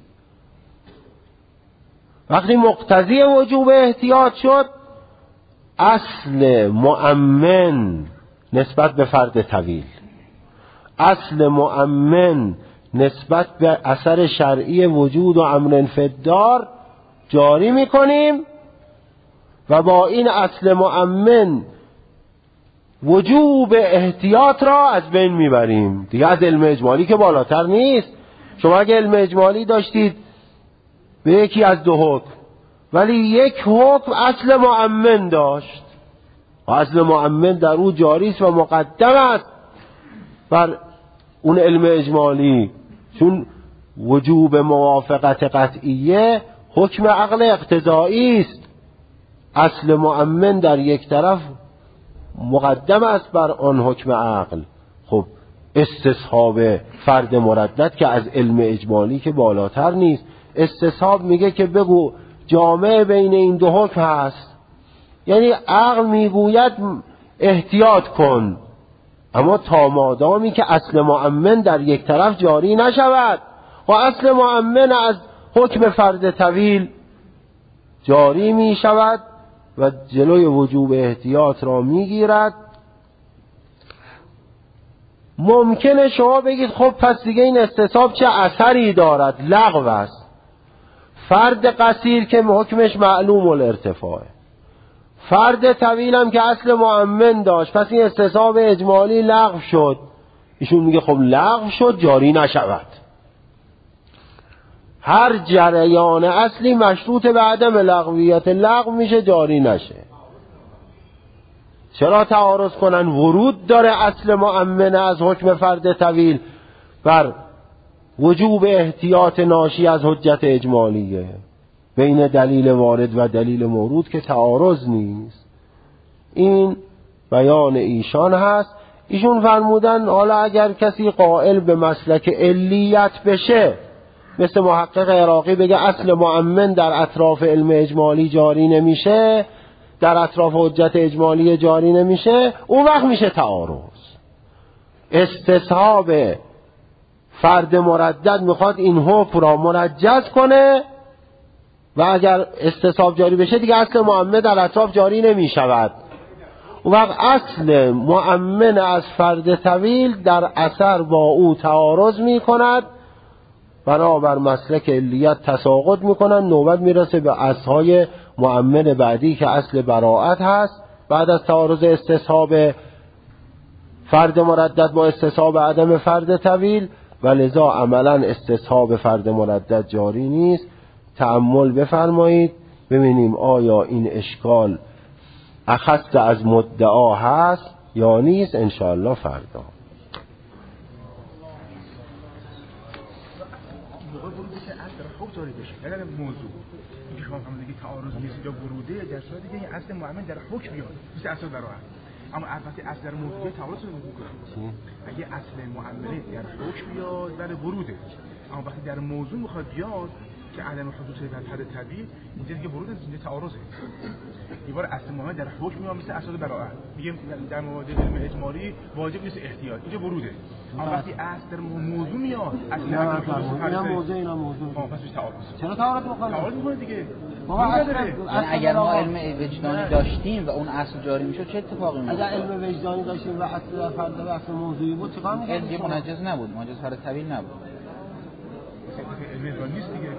S1: وقتی مقتضی وجوب احتیاط شد، اصل مؤمن نسبت به فرد طویل، اصل مؤمن نسبت به اثر شرعی وجود و امر فدار جاری میکنیم و با این اصل مؤمن وجوب احتیاط را از بین میبریم. دیگه از علم اجمالی که بالاتر نیست. شما اگه علم اجمالی داشتید به یکی از دو حکم، ولی یک حکم اصل مؤمن داشت و اصل مؤمن در او جاری است و مقدم است بر اون علم اجمالی، چون وجوب موافقت قطعیه حکم عقل اقتضایی است. اصل مؤمن در یک طرف مقدم است بر آن حکم عقل. خب استصحاب فرد مردد که از علم اجمالی که بالاتر نیست، استصحاب میگه که بگو جامع بین این دو حکم هست، یعنی عقل میگوید احتیاط کن، اما تا مادامی که اصل مؤمن در یک طرف جاری نشود و اصل مؤمن از حکم فرد طویل جاری می شود و جلوی وجوب احتیاط را می گیرد. ممکنه شما بگید خب پس دیگه این استصحاب چه اثری دارد؟ لغو است. فرد قصیر که حکمش معلوم الارتفاعه، فرد طویل هم که اصل مؤمن داشت، پس این استصحاب اجمالی لغو شد. ایشون میگه خب لغو شد جاری نشود. هر جریان اصلی مشروط به عدم لغویت، لغو میشه جاری نشه. چرا تعارض کنن؟ ورود داره اصل مؤمن از حکم فرد طویل بر وجوب احتیاط ناشی از حجت اجمالیه. بین دلیل وارد و دلیل مورود که تعارض نیست. این بیان ایشان هست. ایشون فرمودن حالا اگر کسی قائل به مسلک علیت بشه، مثل محقق عراقی بگه اصل مؤمن در اطراف علم اجمالی جاری نمیشه، در اطراف حجت اجمالی جاری نمیشه، اون وقت میشه تعارض. استصحاب فرد مردد میخواد این حکم را منجز کنه و اگر استصحاب جاری بشه دیگه اصل مؤمن در اطراف جاری نمیشود. اون وقت اصل مؤمن از فرد طویل در اثر با او تعارض میکند، بنابر مسلک علیت تساقط میکنن. نوبت میرسه به اصلهای مؤمن بعدی که اصل براءت هست بعد از تعارض استصحاب فرد مردد با استصحاب عدم فرد طویل، و لذا عملا استصحاب فرد مردد جاری نیست. تأمل بفرمایید ببینیم آیا این اشکال اخص از مدعا هست یا نیست. انشاءالله فردا
S2: جاری بشه. اگر موضوع اینکه شما هم دیگه تعارض نیست یا وروده، در صورتی که این اصل مؤمن در حکم بیاد مثل اصل براءت، اما البته اصل در موضوع تعارض نمیکنه. اگه اصل مؤمن در حکم بیاد برای وروده، اما وقتی در موضوع میخواد بیاد که عدم حدوث حد طبیعی اینجا دیگه ورود اینجا تعارضه. دیوار اصل محمد در حکم میاد مثل اساس براءت. میگه در مواجهه علم اجمالی واجب نیست احتیاط. اینجا وروده. اما وقتی اصل در موضوع میاد اصل
S1: اینا موضوع
S2: پس تعارض.
S1: چرا تعارض میکنه؟
S2: تعارض میکنه دیگه.
S3: اگر ما علم وجدانی داشتیم و اون اصل جاری میشد چه اتفاقی میفته؟
S1: اگر علم وجدانی داشتیم و اصل فرد و اصل موضوعی بود چیکار می‌کردیم؟
S3: علم منجز نبود، منجز فرد طویل نبود.
S2: علم وجدانی نیست دیگه.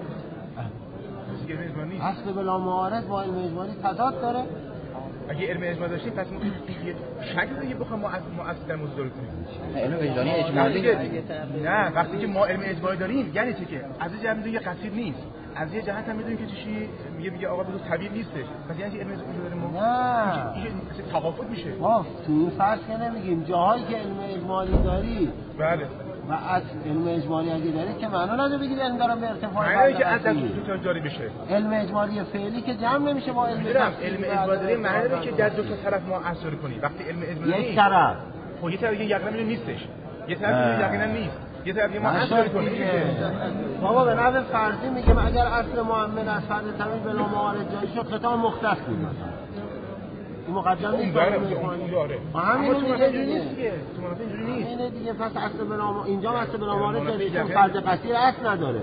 S1: اصل بلا معارض با علم اجمالی تضاد داره.
S2: اگه علم اجمالی داشتیم پس ما یه شکل دیگه بخوام ما اصل در موضوع کنیم.
S3: علم وجدانی اجمالی
S2: نه، وقتی که ما علم اجمالی داریم یعنی چه که از یه جهت یه قصیر نیست. از یه جهت هم میدونیم که چی میگه آقا بگو طبیعی نیستش. پس یعنی علم اجمالی داریم ما.
S1: نه.
S2: این تفاوت میشه.
S1: ما تو این فرض که نمیگیم جاهایی که علم اجمالی داری.
S2: بله.
S1: و از علم اجمالی اگه داره که معنا نداره بگید علم دارم به ارتفاع
S2: معنی که از دو جاری بشه.
S1: علم اجمالی فعلی که جمع نمیشه با علم
S2: اجمالی داره معنی داره که در دو تا طرف ما اثر کنی. وقتی علم اجمالی
S1: یک طرف
S2: خب یه طرف یقینا نیستش. یه طرف یقینا نیست. یه طرف ما اثر کنیم.
S1: بابا به نحو فرضی میگم اگر اصل معمل از فرد طویل بلا معارض جایی شد خطاب مختص بود مثلا. این مقدم نیست
S2: داره
S1: همین
S2: اینجوری نیست دیگه. تو مناطق اینجوری نیست.
S1: اینه دیگه پس اصل بلا اینجا اصل بلا معارض داره فرد قصیر اصل نداره.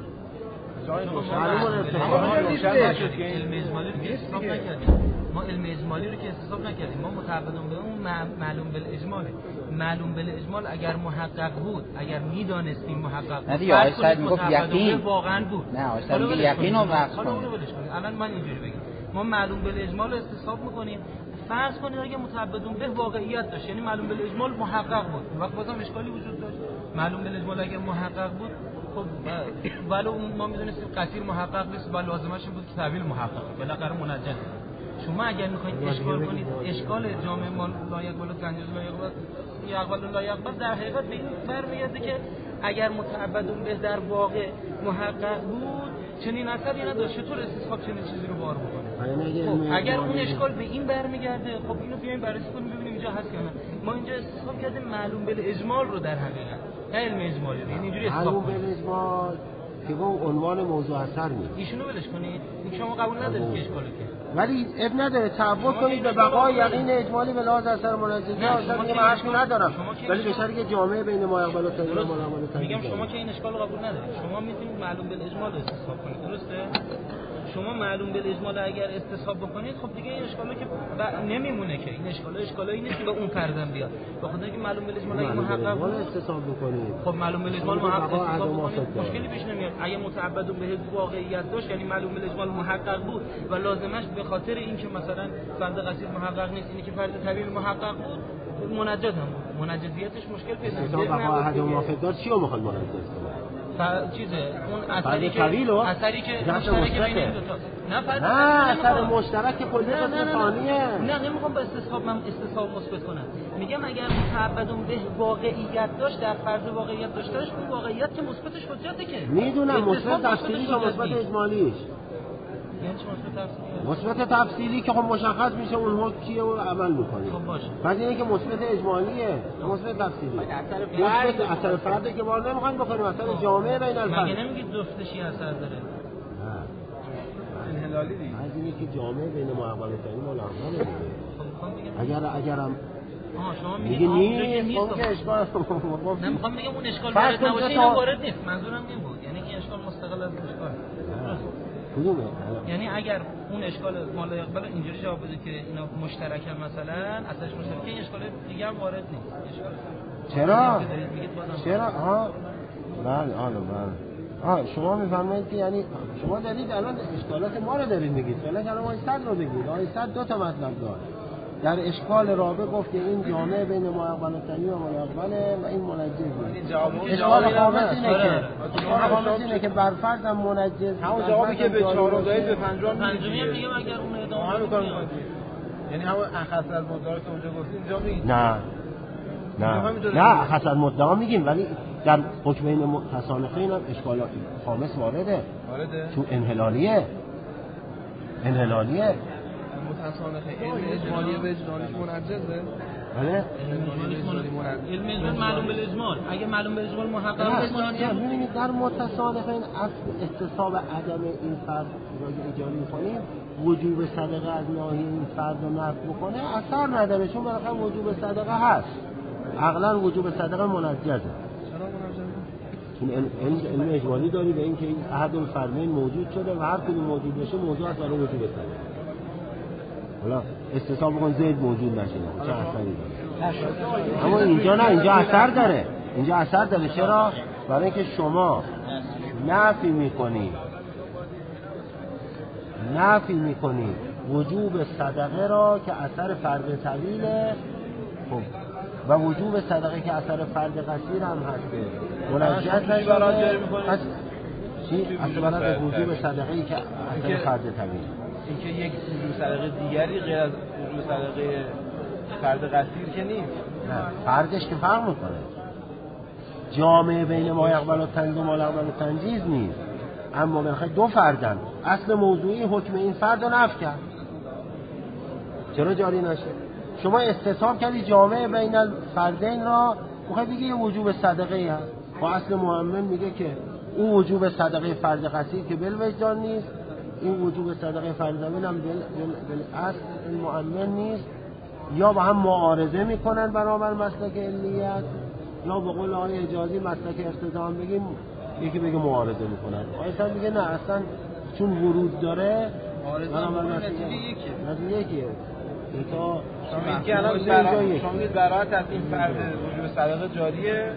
S4: معلومه روشن نشد که علم اجمالی رو حساب نکردیم. ما علم اجمالی رو که حساب نکردیم. ما متعبدون به اون معلوم بالاجماله. معلوم بالاجمال اگر محقق بود، اگر میدانستیم محقق بود.
S3: نه دیگه آقای سعید میگفت یقین
S4: واقعا بود.
S3: نه آقای سعید میگه یقین رو بحث
S4: کنیم. الان من اینجوری بگم. ما معلوم بالاجمال رو استصحاب می‌کنیم. فرض کنید اگه متعبدون به واقعیت داشت، یعنی معلوم بالاجمال محقق بود. وقت بازم اشکالی وجود داشت. معلوم بالاجمال اگه محقق بود خب ولی ما میدونستیم قصیر محقق نیست و لازمش این بود که تعبیل محقق بالاخره منجز. شما اگر میخواید اشکال کنید اشکال جامع ما لایق بالا تنجز لایق یقبل لایق در حقیقت به این برمیگرده که اگر متعبدون به در واقع محقق بود چنین اثری نداشت چطور استصحاب چنین چیزی رو بار بکنه. خب اگر اون اشکال به این برمیگرده خب اینو بیایم بررسی کنیم ببینیم اینجا هست یا نه. ما اینجا استصحاب کردیم معلوم بالاجمال رو در حقیقت نه علم اجمالی رو، یعنی اینجوری
S1: معلوم بالاجمال که با عنوان موضوع اثر نیست.
S4: ایشونو ولش کنید. شما قبول ندارید که اشکاله که
S1: ولی اب نداره تعبد کنید به بقای یقین اجمالی به لحاظ اثر منجزه اصلا دیگه حرفی ندارم. ولی به شرطی که جامعه بین ما یقبل و طویل و معامله طویل.
S4: میگم شما که این اشکال رو قبول ندارید. شما میتونید معلوم بالاجمال رو استصحاب کنید. درسته؟ شما معلوم بالاجمال اگر استصحاب بکنید خب دیگه این اشکالا که نمیمونه که این اشکالایی نیست که به اون پردن بیاد. به خاطر اینکه معلوم بالاجمال اگه محقق بود
S1: استصحاب بکنید
S4: خب معلوم بالاجمال محقق استصحاب بکنید مشکلی پیش نمیاد. اگه متعبدون به واقعیت داشت یعنی معلوم بالاجمال محقق بود و لازمش به خاطر اینکه مثلا فرد قصیر محقق نیست اینی که فرد طویل محقق بود منجز هم بود. منجزیتش مشکل پیدا میشه.
S1: حساب بقا احد موافق دار چی رو میخواد منجز کنه؟
S4: چیزه اون اثری که مشترک بین این دو تا
S1: نه اثر مشترک کلی ثانیه
S4: نه نمیخوام با استصحاب مثبت کنم. میگم اگر متعبدون به واقعیت داشت در فرض واقعیت داشتش اون واقعیت که مثبتش حجته که
S1: میدونم مثبت تفصیلی و مثبت اجمالیش
S4: یعنی
S1: مثبت تفصیلی که خب مشخص میشه اون حکم کیه و عمل میکنه.
S4: خب باشه.
S1: بعد اینه که مثبت اجمالیه، مثبت تفصیلی. اثر فرد که بار نمیخوایم بکنیم، اثر جامعه بین الفرد.
S4: مگه نمیگید جفتشی اثر داره؟
S1: نه. انحلالی دیگه. از اینه که جامعه بین معقول و تعیین ملاحظه دیگه. اگرم
S4: شما
S1: میگی نیست اون که اشکال
S4: نمیخوام بگم اون اشکال وارد نباشه اینم وارد نیست. منظورم این بود. یعنی این اشکال مستقل از اشکال.
S1: کدومه؟
S4: یعنی اگر اون اشکال مال اقبال اینجوری جواب بده که اینا مشترکن مثلا اصلش مشترکه این اشکال دیگه هم وارد نیست. اشکال
S1: چرا؟ بله. شما میفهمید که یعنی شما دارید الان اشکالات ما رو دارید میگید. فعلا الان ما صد رو بگید. صد دو تا مطلب داره. در اشکال رابع گفت که این جامعه بین ماقبل و ثانی و ماقبله و این منجز. اشکال خامس اینه که بر فرض منجز
S2: همون جوابی که به 4 دادید به 5
S4: میگیم اگر اون ادامه
S2: میکنه یعنی همون اخص از مدارات اونجا گفتین اینجا میگید
S1: نه اخص از مدعا میگیم ولی در حکم بین متصانفین هم اشکال خامس وارده چون انحلالیه
S2: متصانفه علم اجمالی وجدانیش منجزه
S1: بله
S4: علم اجمال معلوم بالاجمال، اگه معلوم بالاجمال محقق بشه
S1: می‌بینید در متصادف این اصل استصحاب عدم این فرد را ایجاد می‌کنیم، وجوب صدقه از ناحیه این فرد رو نفی بکنه اثر نداره، چون بالاخره وجوب صدقه هست، عقلا وجوب صدقه منجزه. چون علم اجمالی داری به این که این احد الفرضین موجود شده و هر کدوم موجود بشه موضوع است برای وجوب صدقه. حالا استصحاب بکن زید موجود نشه چه اثری داره؟ اما اینجا نه، اینجا اثر داره. اینجا اثر داره. چرا؟ برای اینکه شما نفی میکنی وجوب صدقه را که اثر فرد طویله، خب و وجوب صدقه که اثر فرد قصیر هم هسته منجز نشده. چی؟ اصلا وجوب صدقه ای که اثر فرد طویله،
S5: این که یک وجوب صدقه دیگری غیر از وجوب صدقه فرد قصیر که نیست.
S1: نه، فردش که فرق میکنه. جامعه بین ما یقبل و تنجیز و ما یقبل و تنجیز نیست، اما بالاخره دو فردن، اصل موضوعی حکم این فرد رو نفی کرد. چرا جاری نشه؟ شما استصحاب کردی جامعه بین الفردین را، میخوای بگی یه وجوب صدقه ای هست، با اصل معمم میگه که اون وجوب صدقه فرد قصیر که بالوجدان نیست، این وجوب صدقه فرد زمین هم بالاصل المعمم نیست، یا با هم معارضه میکنن بنابر مسلک علیت، یا به قول آقای حجازی مسلک اقتضا بگیم یکی بگه معارضه میکنن، آیسان میگه نه اصلا چون ورود داره بنابر مسلک یکیه. تا
S5: شما میگید برات از این فرد وجوب صدقه جاریه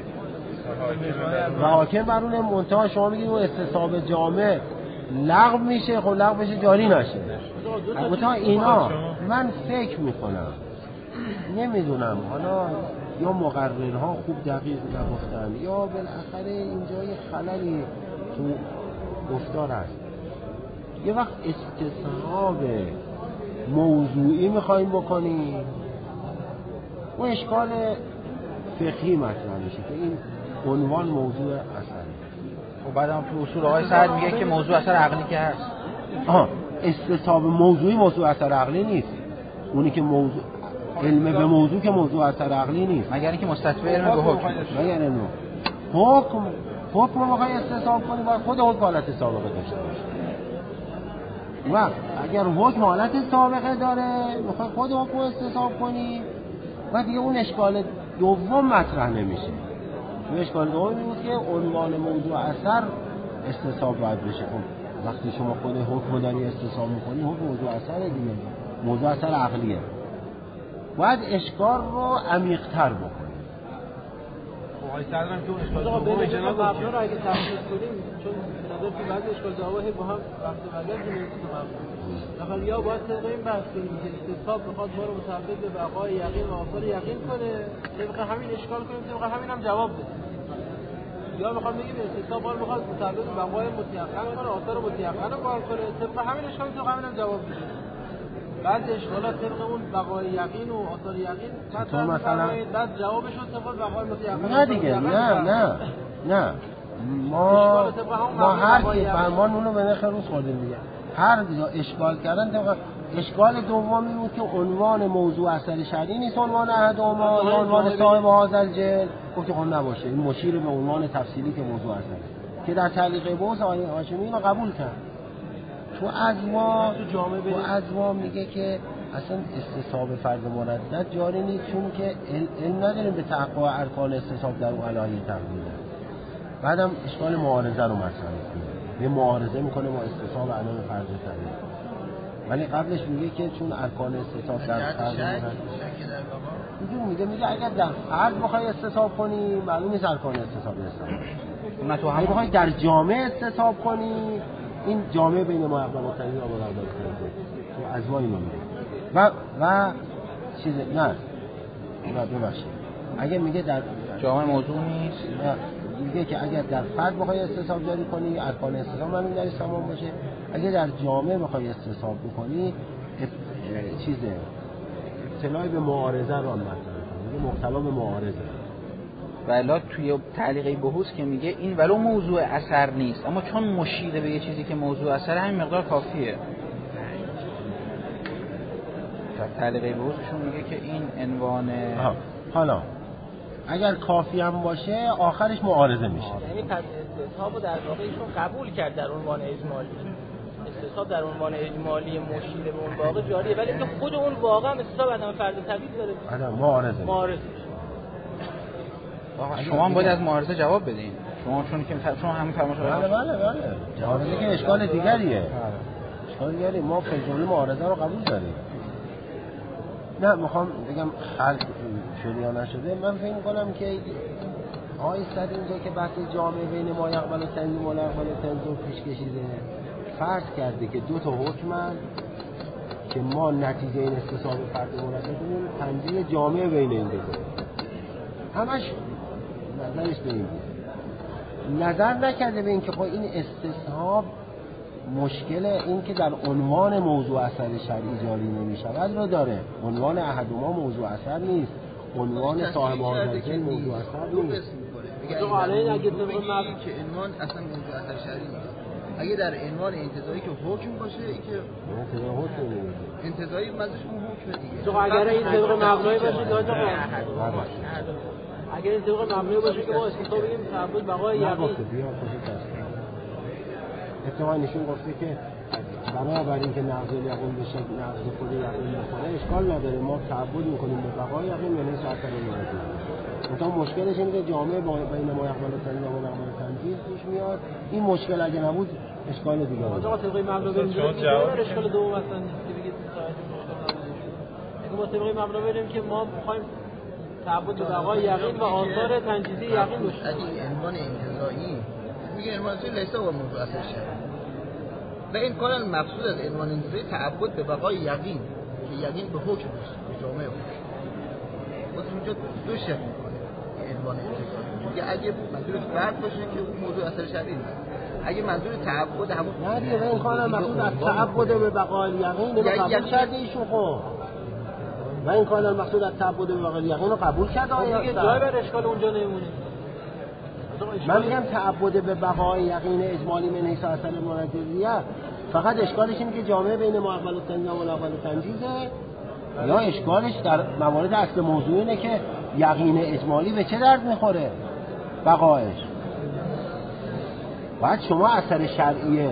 S1: و حاکم بر اون منتها شما میگید اون استصحاب جامع لغو میشه، خب لغو بشه جاری نشه. منتها اینا من فکر میکنم، نمیدونم حالا یا مقررها خوب دقیق نگفتن یا بالاخره اینجا یه خللی تو گفتار هست. یه وقت استصحاب موضوعی میخواییم بکنیم و اشکال فقهی مطرح میشه که این عنوان موضوع اثری.
S3: خب بعدم تو اصول آقای سعد میگه که موضوع اثر عقلی که هست.
S1: استصحاب موضوعی موضوع اثر عقلی نیست. اونی که موضوع علم به موضوع که موضوع اثر عقلی نیست،
S3: مگر اینکه مستتبع علم به حکم.
S1: مگر اینو حکم میخوای استصحاب کنی باید خود حکم حالت سابقه داشته باشه. و اگر حکم حالت سابقه داره میخوای خود حکم استصحاب کنی و دیگه اون اشکال دوم مطرح نمیشه. اون اشکال دوم این بود که عنوان موضوع اثر استصحاب باید بشه. خب وقتی شما خود حکم داری استصحاب میکنی حکم موضوع اثر دیگه، موضوع اثر عقلیه، باید اشکال رو عمیق‌تر بکنی.
S5: آقای صدرم که اون اشکال دوم اجنا گفت
S6: رو اگه تفصیل کنیم، چون نداره که بعضی اشکال جوابه با هم وقت برگرد نمی‌تونم. یا باید طبق این بحث کنیم که استصحاب بخواد ما رو متعبد به بقای یقین و آثار یقین کنه، طبق همین اشکال کنیم، طبق همین هم جواب بده. یا می‌خوام بگیم استصحاب ما رو بخواد متعبد به بقای متيقن کنه، آثار متيقن رو کار کنه، طبق همین اشکال طبق همین هم جواب بده. بعد اشکالات طبق اون بقای یقین و آثار یقین
S1: مثلا
S6: بعد جوابش رو طبق بقای متيقن.
S1: نه دیگه، نه ما هر کی فرمان اونو به نخ روز خوردیم دیگه. هر جا اشکال کردن طبق اشکال دومی بود که عنوان موضوع اثر شرعی نیست، عنوان احدهما یا عنوان صاحب هذا الجلد گفت خب نباشه، این مشیر به عنوان تفصیلی که موضوع اثره که در تعلیق بوز آقای هاشمی اینو قبول کرد. تو ازوا میگه که اصلا استصحاب فرد مردد جاری نیست، چون که علم نداریم به تحقق ارکان استصحاب در اون علایه تقدیره. بعدم اشکال معارضه رو مطرح میکنه، یه معارضه میکنه با استصحاب علایه فرد طبیعی، ولی قبلش میگه که چون ارکان استصحاب در فرد مردد میگه اگر در فرد بخوای استصحاب کنی معلوم نیست ارکان استصحاب
S3: نه تو هم
S1: بخوای در جامعه استصحاب کنی، این جامعه بین ما یقبل و تنجیز و ما یقبل و تنجیز تو ازوایی میگه و چیز نه ببخشید اگه میگه در
S3: جامعه موضوع نیست،
S1: میگه که اگر در فرد بخوای استصحاب جاری کنی ارکان استصحاب معلوم در تمام باشه، اگه در جامعه بخوای استصحاب بکنی چیزه اطلاعی به معارضه رو مطرح کنی، محتوا به معارضه.
S3: ولی توی تعلیقی بحوث که میگه این ولو موضوع اثر نیست، اما چون مشیره به یه چیزی که موضوع اثر همین مقدار کافیه. تعلیقه بهشون میگه که این عنوان
S1: حالا اگر کافی هم باشه آخرش معارضه میشه.
S7: یعنی پس استصحاب در واقع ایشون قبول کرد در عنوان اجمالی. استصحاب در عنوان اجمالی مشیر به اون واقع جاریه، ولی که خود اون واقع هم استصحاب عدم فرض طبیعی داره.
S1: آدم معارضه.
S3: شما هم باید از معارضه جواب بدین. شما همین فرمایش رو
S1: بله. معارضه که اشکال دیگریه. اشکال دیگری ما فجوری معارضه رو قبول داریم. نه میخوام بگم خلق شده یا نشده. من فکر می‌کنم که آقای صد اینجا که بحث جامعه بین ما یقبل و تنظیم و لغبل و تنظیم پیش کشیده، فرض کرده که دو تا حکمن که ما نتیجه این استصحاب فرد مرتبون تنظیم جامعه بین این دو همش نظرش به این بود. نظر نکرده به این که این استصحاب مشکل این که در عنوان موضوع اثر شرعی جاری نمی‌شود رو داره. عنوان احدهما موضوع اثر نیست، عنوان صاحب حاضر موضوع اثر نیست.
S6: تو علیه اگه طبق
S8: مبنی که عنوان اصلا موضوع اثر شرعی نیست. اگه در عنوان انتزاعی که حکم باشه این که انتزاعی مزش اون حکم دیگه.
S6: تو اگر این طبق مبنایی باشه داده اگر این طبق مبنایی باشه که ما استصحاب بگیم تعبد بقای یقین.
S1: اتفاقا نشون گفته که بنابر اینکه نقض یقین بشه نقض خود یقین بخوره اشکال نداره، ما تعبد میکنیم به بقای یقین یعنی ساعت نمیاد. مثلا مشکلش اینه که جامعه بین ما یقبل و تنظیم و لغبل و تنظیم پیش میاد. این مشکل اگه نبود اشکال دیگه داره.
S6: آقا طبق مبنا بریم که اشکال دوم اصلا نیست که بگید ساعت اگه ما طبق مبنا بریم که ما میخوایم تعبد به بقای یقین و آثار تنجیزی یقین باشه.
S8: اگه عنوان انتزاعی میگه عنوان لیسا و موضوع اثر شرعی و این کلا مقصود از عنوان انتزاعی تعبد به بقای یقین که یقین به حکم باشه به جامعه حکم. خود اونجا دو شکل میکنه عنوان انتزاعی. میگه اگه منظور فرد باشه که اون موضوع اثر شرعی نیست. اگه منظور تعبد همون
S1: نه دیگه این کلا مقصود از تعبد به بقای یقین رو قبول کرده ایشون. خب و این کلا مقصود از تعبد به بقای یقین رو قبول کرده.
S6: دیگه جای بر اشکال اونجا نمونه.
S1: من میگم تعبد به بقای یقین اجمالی من حیث اصل مرتضیه فقط اشکالش اینه که جامعه بین ما اول و تنظیم و لغبل و تنجیزه، یا اشکالش در موارد اصل موضوع اینه که یقین اجمالی به چه درد میخوره بقایش. باید شما اثر شرعی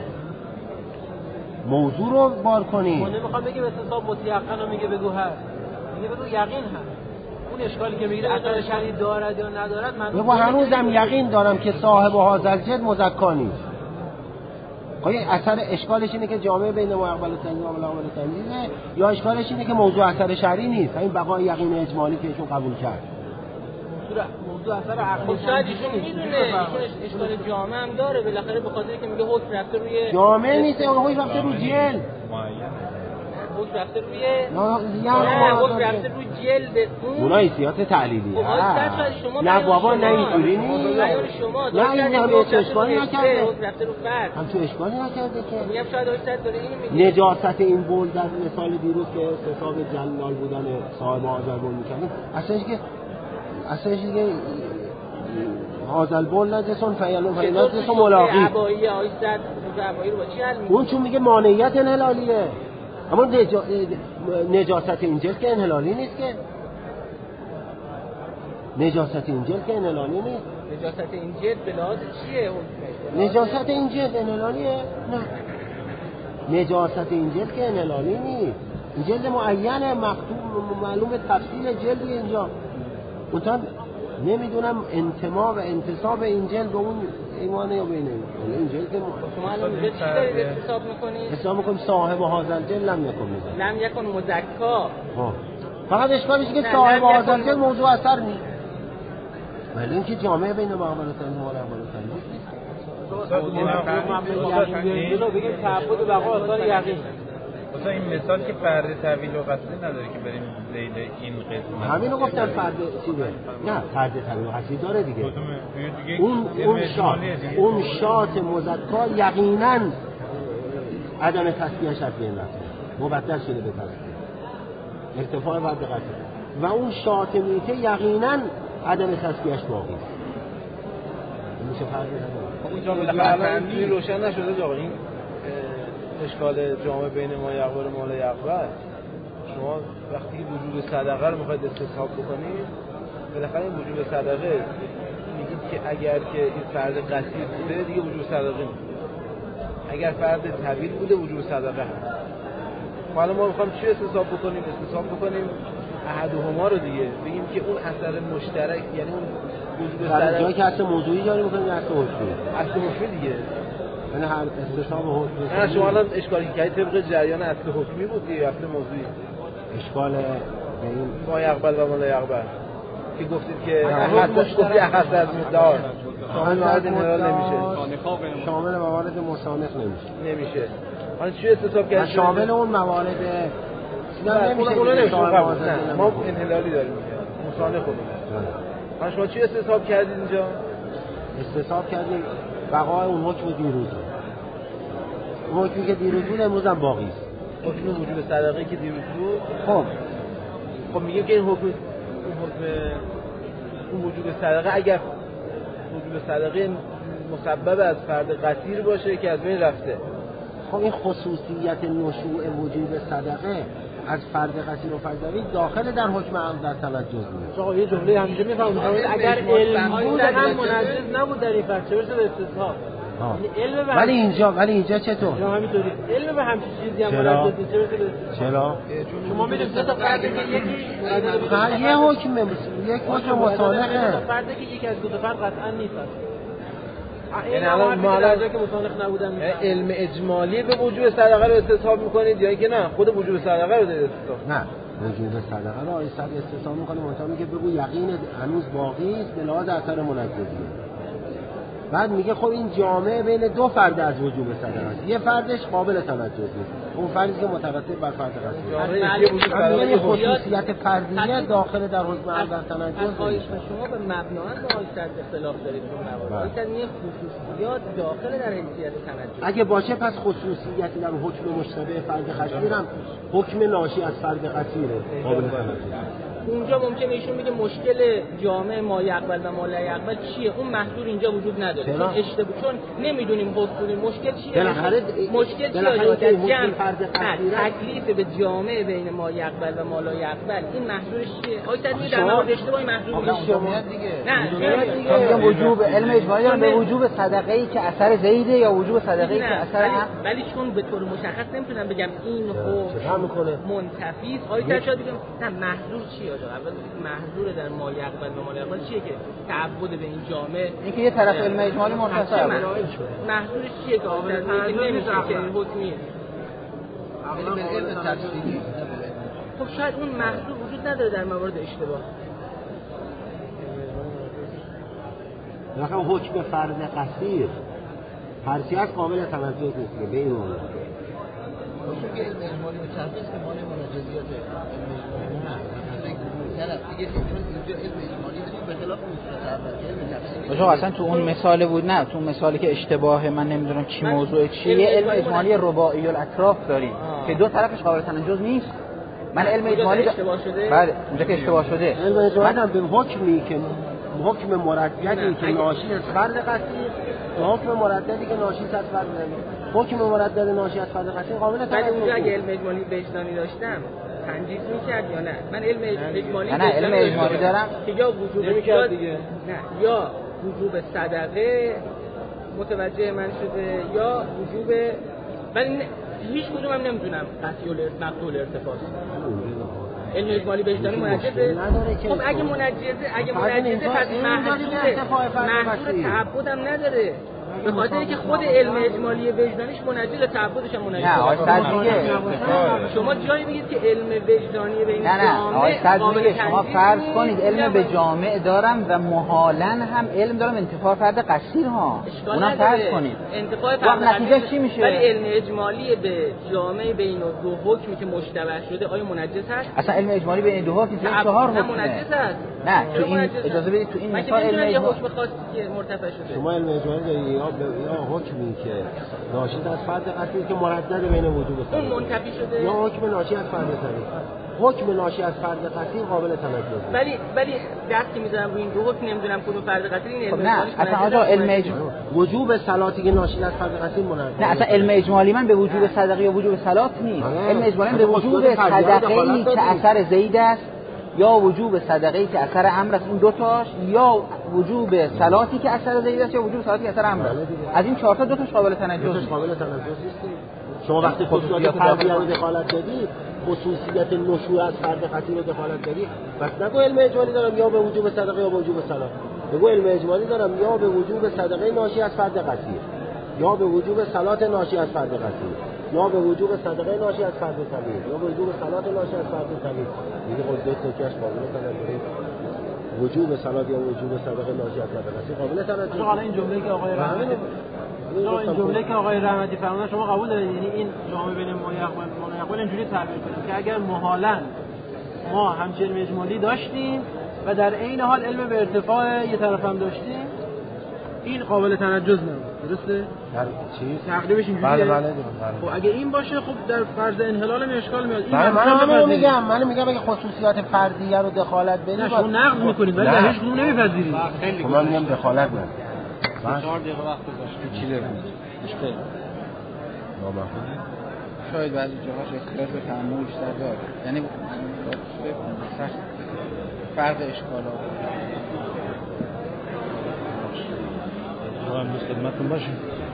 S1: موضوع رو بار کنید.
S6: ما نمیخوام بگیم استصحاب متیقن رو میگه بگو هست، میگه بگو یقین هست. اون اشکالی که میگه اثر شرعی دارد یا ندارد من
S1: بگو هنوزم یقین دارم که صاحب هذا الجد مزکا نیست. اثر اشکالش اینه که جامعه بین ما یقبل و تنظیم و لغبل و تنجیزه، یا اشکالش اینه که موضوع اثر شرعی نیست، این بقای یقین اجمالی که ایشون قبول کرد.
S6: موضوع اثر عقلی
S7: شاید ایشون میدونه اشکال جامعه هم داره، بالاخره به خاطر که میگه حکم رفته روی
S1: جامعه نیست، حکم رفته روی جلد.
S7: حکم رفته روی
S1: حکم
S7: رفته روی جلد
S1: اون حیثیات تعلیلیه. نه بابا نه اینجوری نیست. نه این هم اشکالی نکرده.
S7: حکم رفته رو فرد.
S1: هم تو اشکالی نکرده که.
S7: میگم شاید حجت داره اینو میگه.
S1: نجاست این بول در مثال دیروز که استصحاب جلال بودن صاحب آذربول می‌کنیم. اصلاش دیگه هازالبول نجسون فیلون نجسون ملاقی.
S7: عبایی آیستد عبایی رو با چی حل می‌کنه؟
S1: اون چون میگه مانعیت انحلالیه. اما نجاست اینجل که انحلالی نیست که. نجاست اینجل که انحلالی نیست.
S7: نجاست اینجل به لحاظ چیه حکمش؟
S1: نجاست اینجل انحلالیه؟ نه. نجاست اینجل که انحلالی نیست. این جلد معینه مکتوب معلوم تفصیل جلدی اینجا. منتها نمیدونم انتماع و انتصاب این جلد به اون ایمانه یا بینه این جلد که
S7: شما الان چی دارید حساب میکنید؟
S1: حساب میکنیم صاحب هازل جلد لم یکن
S7: مزکا.
S1: فقط اشکالش که صاحب هازل جلد موضوع اثر نیست، ولی اینکه جامعه بین مقبل و تنظیم و لغبل و تنجیز
S6: نیست. بگیم تعبد بقا آثار یقین.
S5: مثلا این مثال که فرد طویل و قصدی نداره که بریم زید این قسمت
S1: همینو گفتن فرد چیه؟ نه فرد طویل و قصدی داره دیگه. اون شات مزکا یقینا عدم تسکیه‌اش از بین رفته، مبدل شده به تسکیه ارتفاع فرد قصدی، و اون شات میته یقینا عدم تسکیه‌اش باقی است. میشه فرد نداره.
S5: اونجا بالاخره روشن نشده آقا این اشکال جامعه بین ما یقبل و ما لا یقبل شما وقتی وجوب صدقه رو میخواید استصحاب بکنید، بالاخره این وجوب صدقه میگید که اگر که این فرد قصیر بوده دیگه وجوب صدقه نیست، اگر فرد طویل بوده وجوب صدقه هست. حالا ما میخوایم چی استصحاب بکنیم؟ استصحاب بکنیم احدهما رو دیگه، بگیم که اون اثر مشترک، یعنی اون وجوب صدقه
S1: جایی که اصل موضوعی جاری میکنیم یا اصل حکمی؟
S5: اصل حکمی دیگه،
S1: یعنی هر استصحاب حکمی.
S5: نه شما الان اشکالی که طبق جریان اصل حکمی بود دیگه، اصل موضوعی
S1: اشکال به این
S5: ما یقبل و ما لا یقبل که گفتید که گفتی اخذ از مدعا شامل موارد انحلال نمیشه،
S1: شامل موارد مصانف
S5: نمیشه. حالا چی استصحاب کردید؟
S1: شامل اون موارد
S5: نمیشه. اونا نمیشه. ما انحلالی داریم مصانف خودمون. حالا شما چی استصحاب کردید اینجا؟
S1: استصحاب کردیم بقای اون حکم دیروز. اون حکمی که دیروز بود امروز هم باقی است.
S5: حکم وجوب صدقه که دیروز بود. خب میگیم که این حکم اون وجوب صدقه اگر وجوب صدقه مسبب از فرد قصیر باشه که از بین رفته،
S1: خب این خصوصیت نشوع وجوب صدقه از فرد قصیر و فرد ضعیف داخل در حکم عام در تلجز میاد.
S6: آقا یه جمله همیشه میفهمید اگر علم بود هم منجز نبود در این فرد چه برسه به استصحاب.
S1: ولی اینجا چطور؟
S6: یا همینطوری علم به همچین چیزی هم منجز نیست چه برسه به
S1: چرا؟
S6: شما میدونید سه تا فرد که یکی
S1: یه حکم یک حکم مصالحه،
S6: فردی که یکی از دو تا فرد قطعا نیست.
S5: یعنی الان ما
S6: درجه که مصالح نبودن
S5: علم اجمالی به وجوب صدقه رو استصحاب میکنید یا اینکه نه خود وجوب صدقه رو دارید استصحاب؟
S1: نه وجوب صدقه رو آیه صد استصحاب میکنه، منتها میگه بگو یقین هنوز باقی است به لحاظ اثر منجزیه. بعد میگه خب این جامعه بین دو فرد از وجوب صدقه است، یه فردش قابل تنجز نیست، اون فردی که مترتب بر فرد قصیر. یعنی خصوصیت فردیه داخل در حکم عام در تنجز.
S7: شما به مبنااً با آیه صد اختلاف دارید تو موارد. آیه صد میگه خصوصیات داخل در حیثیت تنجز.
S1: اگه باشه پس خصوصیتی در حکم مشتبه فرد قصیر هم حکم ناشی از فرد قصیره قابل تنجز.
S7: اونجا ممکنه ایشون میگه مشکل جامعه ما یقبل و ما لا یقبل چیه؟ اون محصول اینجا وجود نداره چون اشتباه، چون نمیدونیم حکم مشکل چیه. مشکل چیه؟ جمع تکلیف به جامعه بین ما یقبل و ما لا یقبل این محصولش چیه؟ آیه صد در مورد اشتباهی محصول
S3: شما دیگه نه وجوب علم اجمالی به وجوب صدقه ای که اثر زیده یا وجوب صدقه ای که اثر
S7: ولی چون به طور مشخص نمیتونم بگم این حکم منتفی است. آیه صد شاید بگم نه محصول چیه؟ اول محظور در ما یقبل و ما لا یقبل چیه که تعبد به این جامعه
S3: اینکه یه طرف علم اجمالی منحصر
S7: محظورش چیه که قابل تنجز نمیشه که حکمیه.
S8: علم تفصیلی.
S7: خب شاید اون محظور وجود نداره در موارد اشتباه.
S1: مثلا حکم فرد قصیر فرضیت قابل توجه نیست به این معنی.
S8: چون که علم اجمالی به تفصیل که مال منجزیات علم اجمالی نه دیگه چون اینجا علم اجمالی داریم به خلاف اصول
S3: تفصیلی. اصلا تو اون مثال بود، نه تو اون مثالی که اشتباه من نمیدونم چی موضوع چیه، یه علم اجمالی رباعی الاطراف داریم که دو طرفش قابل تنجز نیست. من علم اجمالی
S7: اشتباه شده.
S3: بله اونجا که اشتباه شده
S1: علم اجمالی به حکمی که حکم مرددی که ناشی از فرد قصیر و حکم مرددی که ناشی از فرد ضعیف. حکم مردد ناشی از فرد قصیر قابل تنجز.
S7: ولی اونجا اگه علم اجمالی وجدانی داشتم تنجیز می‌کرد یا نه؟ من علم اجمالی
S3: نه علم اجمالی دارم
S7: که یا وجوب
S5: نمی‌کرد دیگه.
S7: نه یا وجوب صدقه متوجه من شده یا وجوب، ولی هیچ کدوم هم نمیدونم قطعی مقطوع ارتفاع. علم اجمالی وجدانی منجزه. خب اگه منجزه پس محصول تعبدم نداره. به خاطر که خود علم اجمالی وجدانیش منجز تعبدش هم منجز.
S3: نه آقای دیگه
S7: شما جایی میگید که علم وجدانی بین
S3: نه آقای دیگه شما فرض کنید علم به جامعه دارم و محالاً هم علم دارم انتفاع فرد قصیر ها، اونم فرض کنید
S7: انتفاع فرد
S3: نتیجه چی میشه؟
S7: ولی علم اجمالی به جامعه بین دو حکمی که مشتبه شده آیا منجز هست؟
S3: اصلا علم اجمالی بین دو حکم که چهار حکمه
S7: منجز هست.
S3: نه تو این اجازه بدید تو این مثال علم
S7: اجمالی حکم خاصی که مرتفع شده
S1: شما علم اجمالی یا حکمی که ناشی از فرد قطعی که مردد بین وجوب
S7: اون منتفی شده
S1: یا حکم ناشی از فرد قطعی. حکم ناشی از فرد قطعی قابل تنزل.
S7: ولی دستی میذارم روی این دو حکم نمیدونم کدوم فرد قطعی این علم
S3: نه اصلا آقا علم اجمالی
S1: وجوب صلاتی که ناشی از فرد قطعی منافی.
S3: نه اصلا علم اجمالی من به وجوب صدقه یا وجوب صلات نیست. علم اجمالی به وجوب صدقه‌ای که اثر زید است یا وجوب صدقه‌ای که اثر امر است، این دو تاش، یا وجوب صلاتی که اثر زید است یا وجوب صلاتی که اثر امر است. از این چهار تا دو تاش قابل تنجز نیست.
S1: شما وقتی خصوصیت فردی رو دخالت دادی، خصوصیت نشوء از فرد قطعی رو دخالت دادی، بس نگو علم اجمالی دارم یا به وجوب صدقه یا به وجوب صلات. بگو علم اجمالی دارم یا به وجوب صدقه ناشی از فرد قطعی، یا به وجوب صلات ناشی از فرد قطعی، یا به وجوب صدقه ناشی از فرد طبیعی، یا به وجوب صلات ناشی از فرد طبیعی. دیگه قضیه تکیهش قابل تنظیر. وجوب صلات یا وجوب صدقه ناشی از فرد قطعی قابل تنظیر.
S6: حالا این جمله که آقای رحمتی فرمودن شما قبول دارید؟ یعنی این جامعه بین مایقبل اینجوری تعبیر کنیم که اگر محالاً ما همچین علم اجمالی داشتیم و در عین حال علم به ارتفاع یه طرف هم داشتیم، این قابل تنجز نبود. درسته؟
S1: در چی؟
S6: تقریبش اینجوریه.
S1: بله.
S6: خب اگه این باشه خب در فرض انحلال هم اشکال میاد.
S1: من میگم اگه خصوصیات فردیه رو دخالت بدید.
S6: نه شما نقد میکنید ولی هیچ کدوم نمیپذیرید.
S1: خب من میگم دخالت ندید.
S3: 4 دقیقه وقت گذاشتید.
S1: چی دارید؟
S3: مشکل.
S1: نامحدود.
S3: شاید بعضی جاهاش اختلاف به تأمل بیشتر داره. یعنی سخت فرق اشکالات.
S5: شما هم دوست خدمتتون باشیم.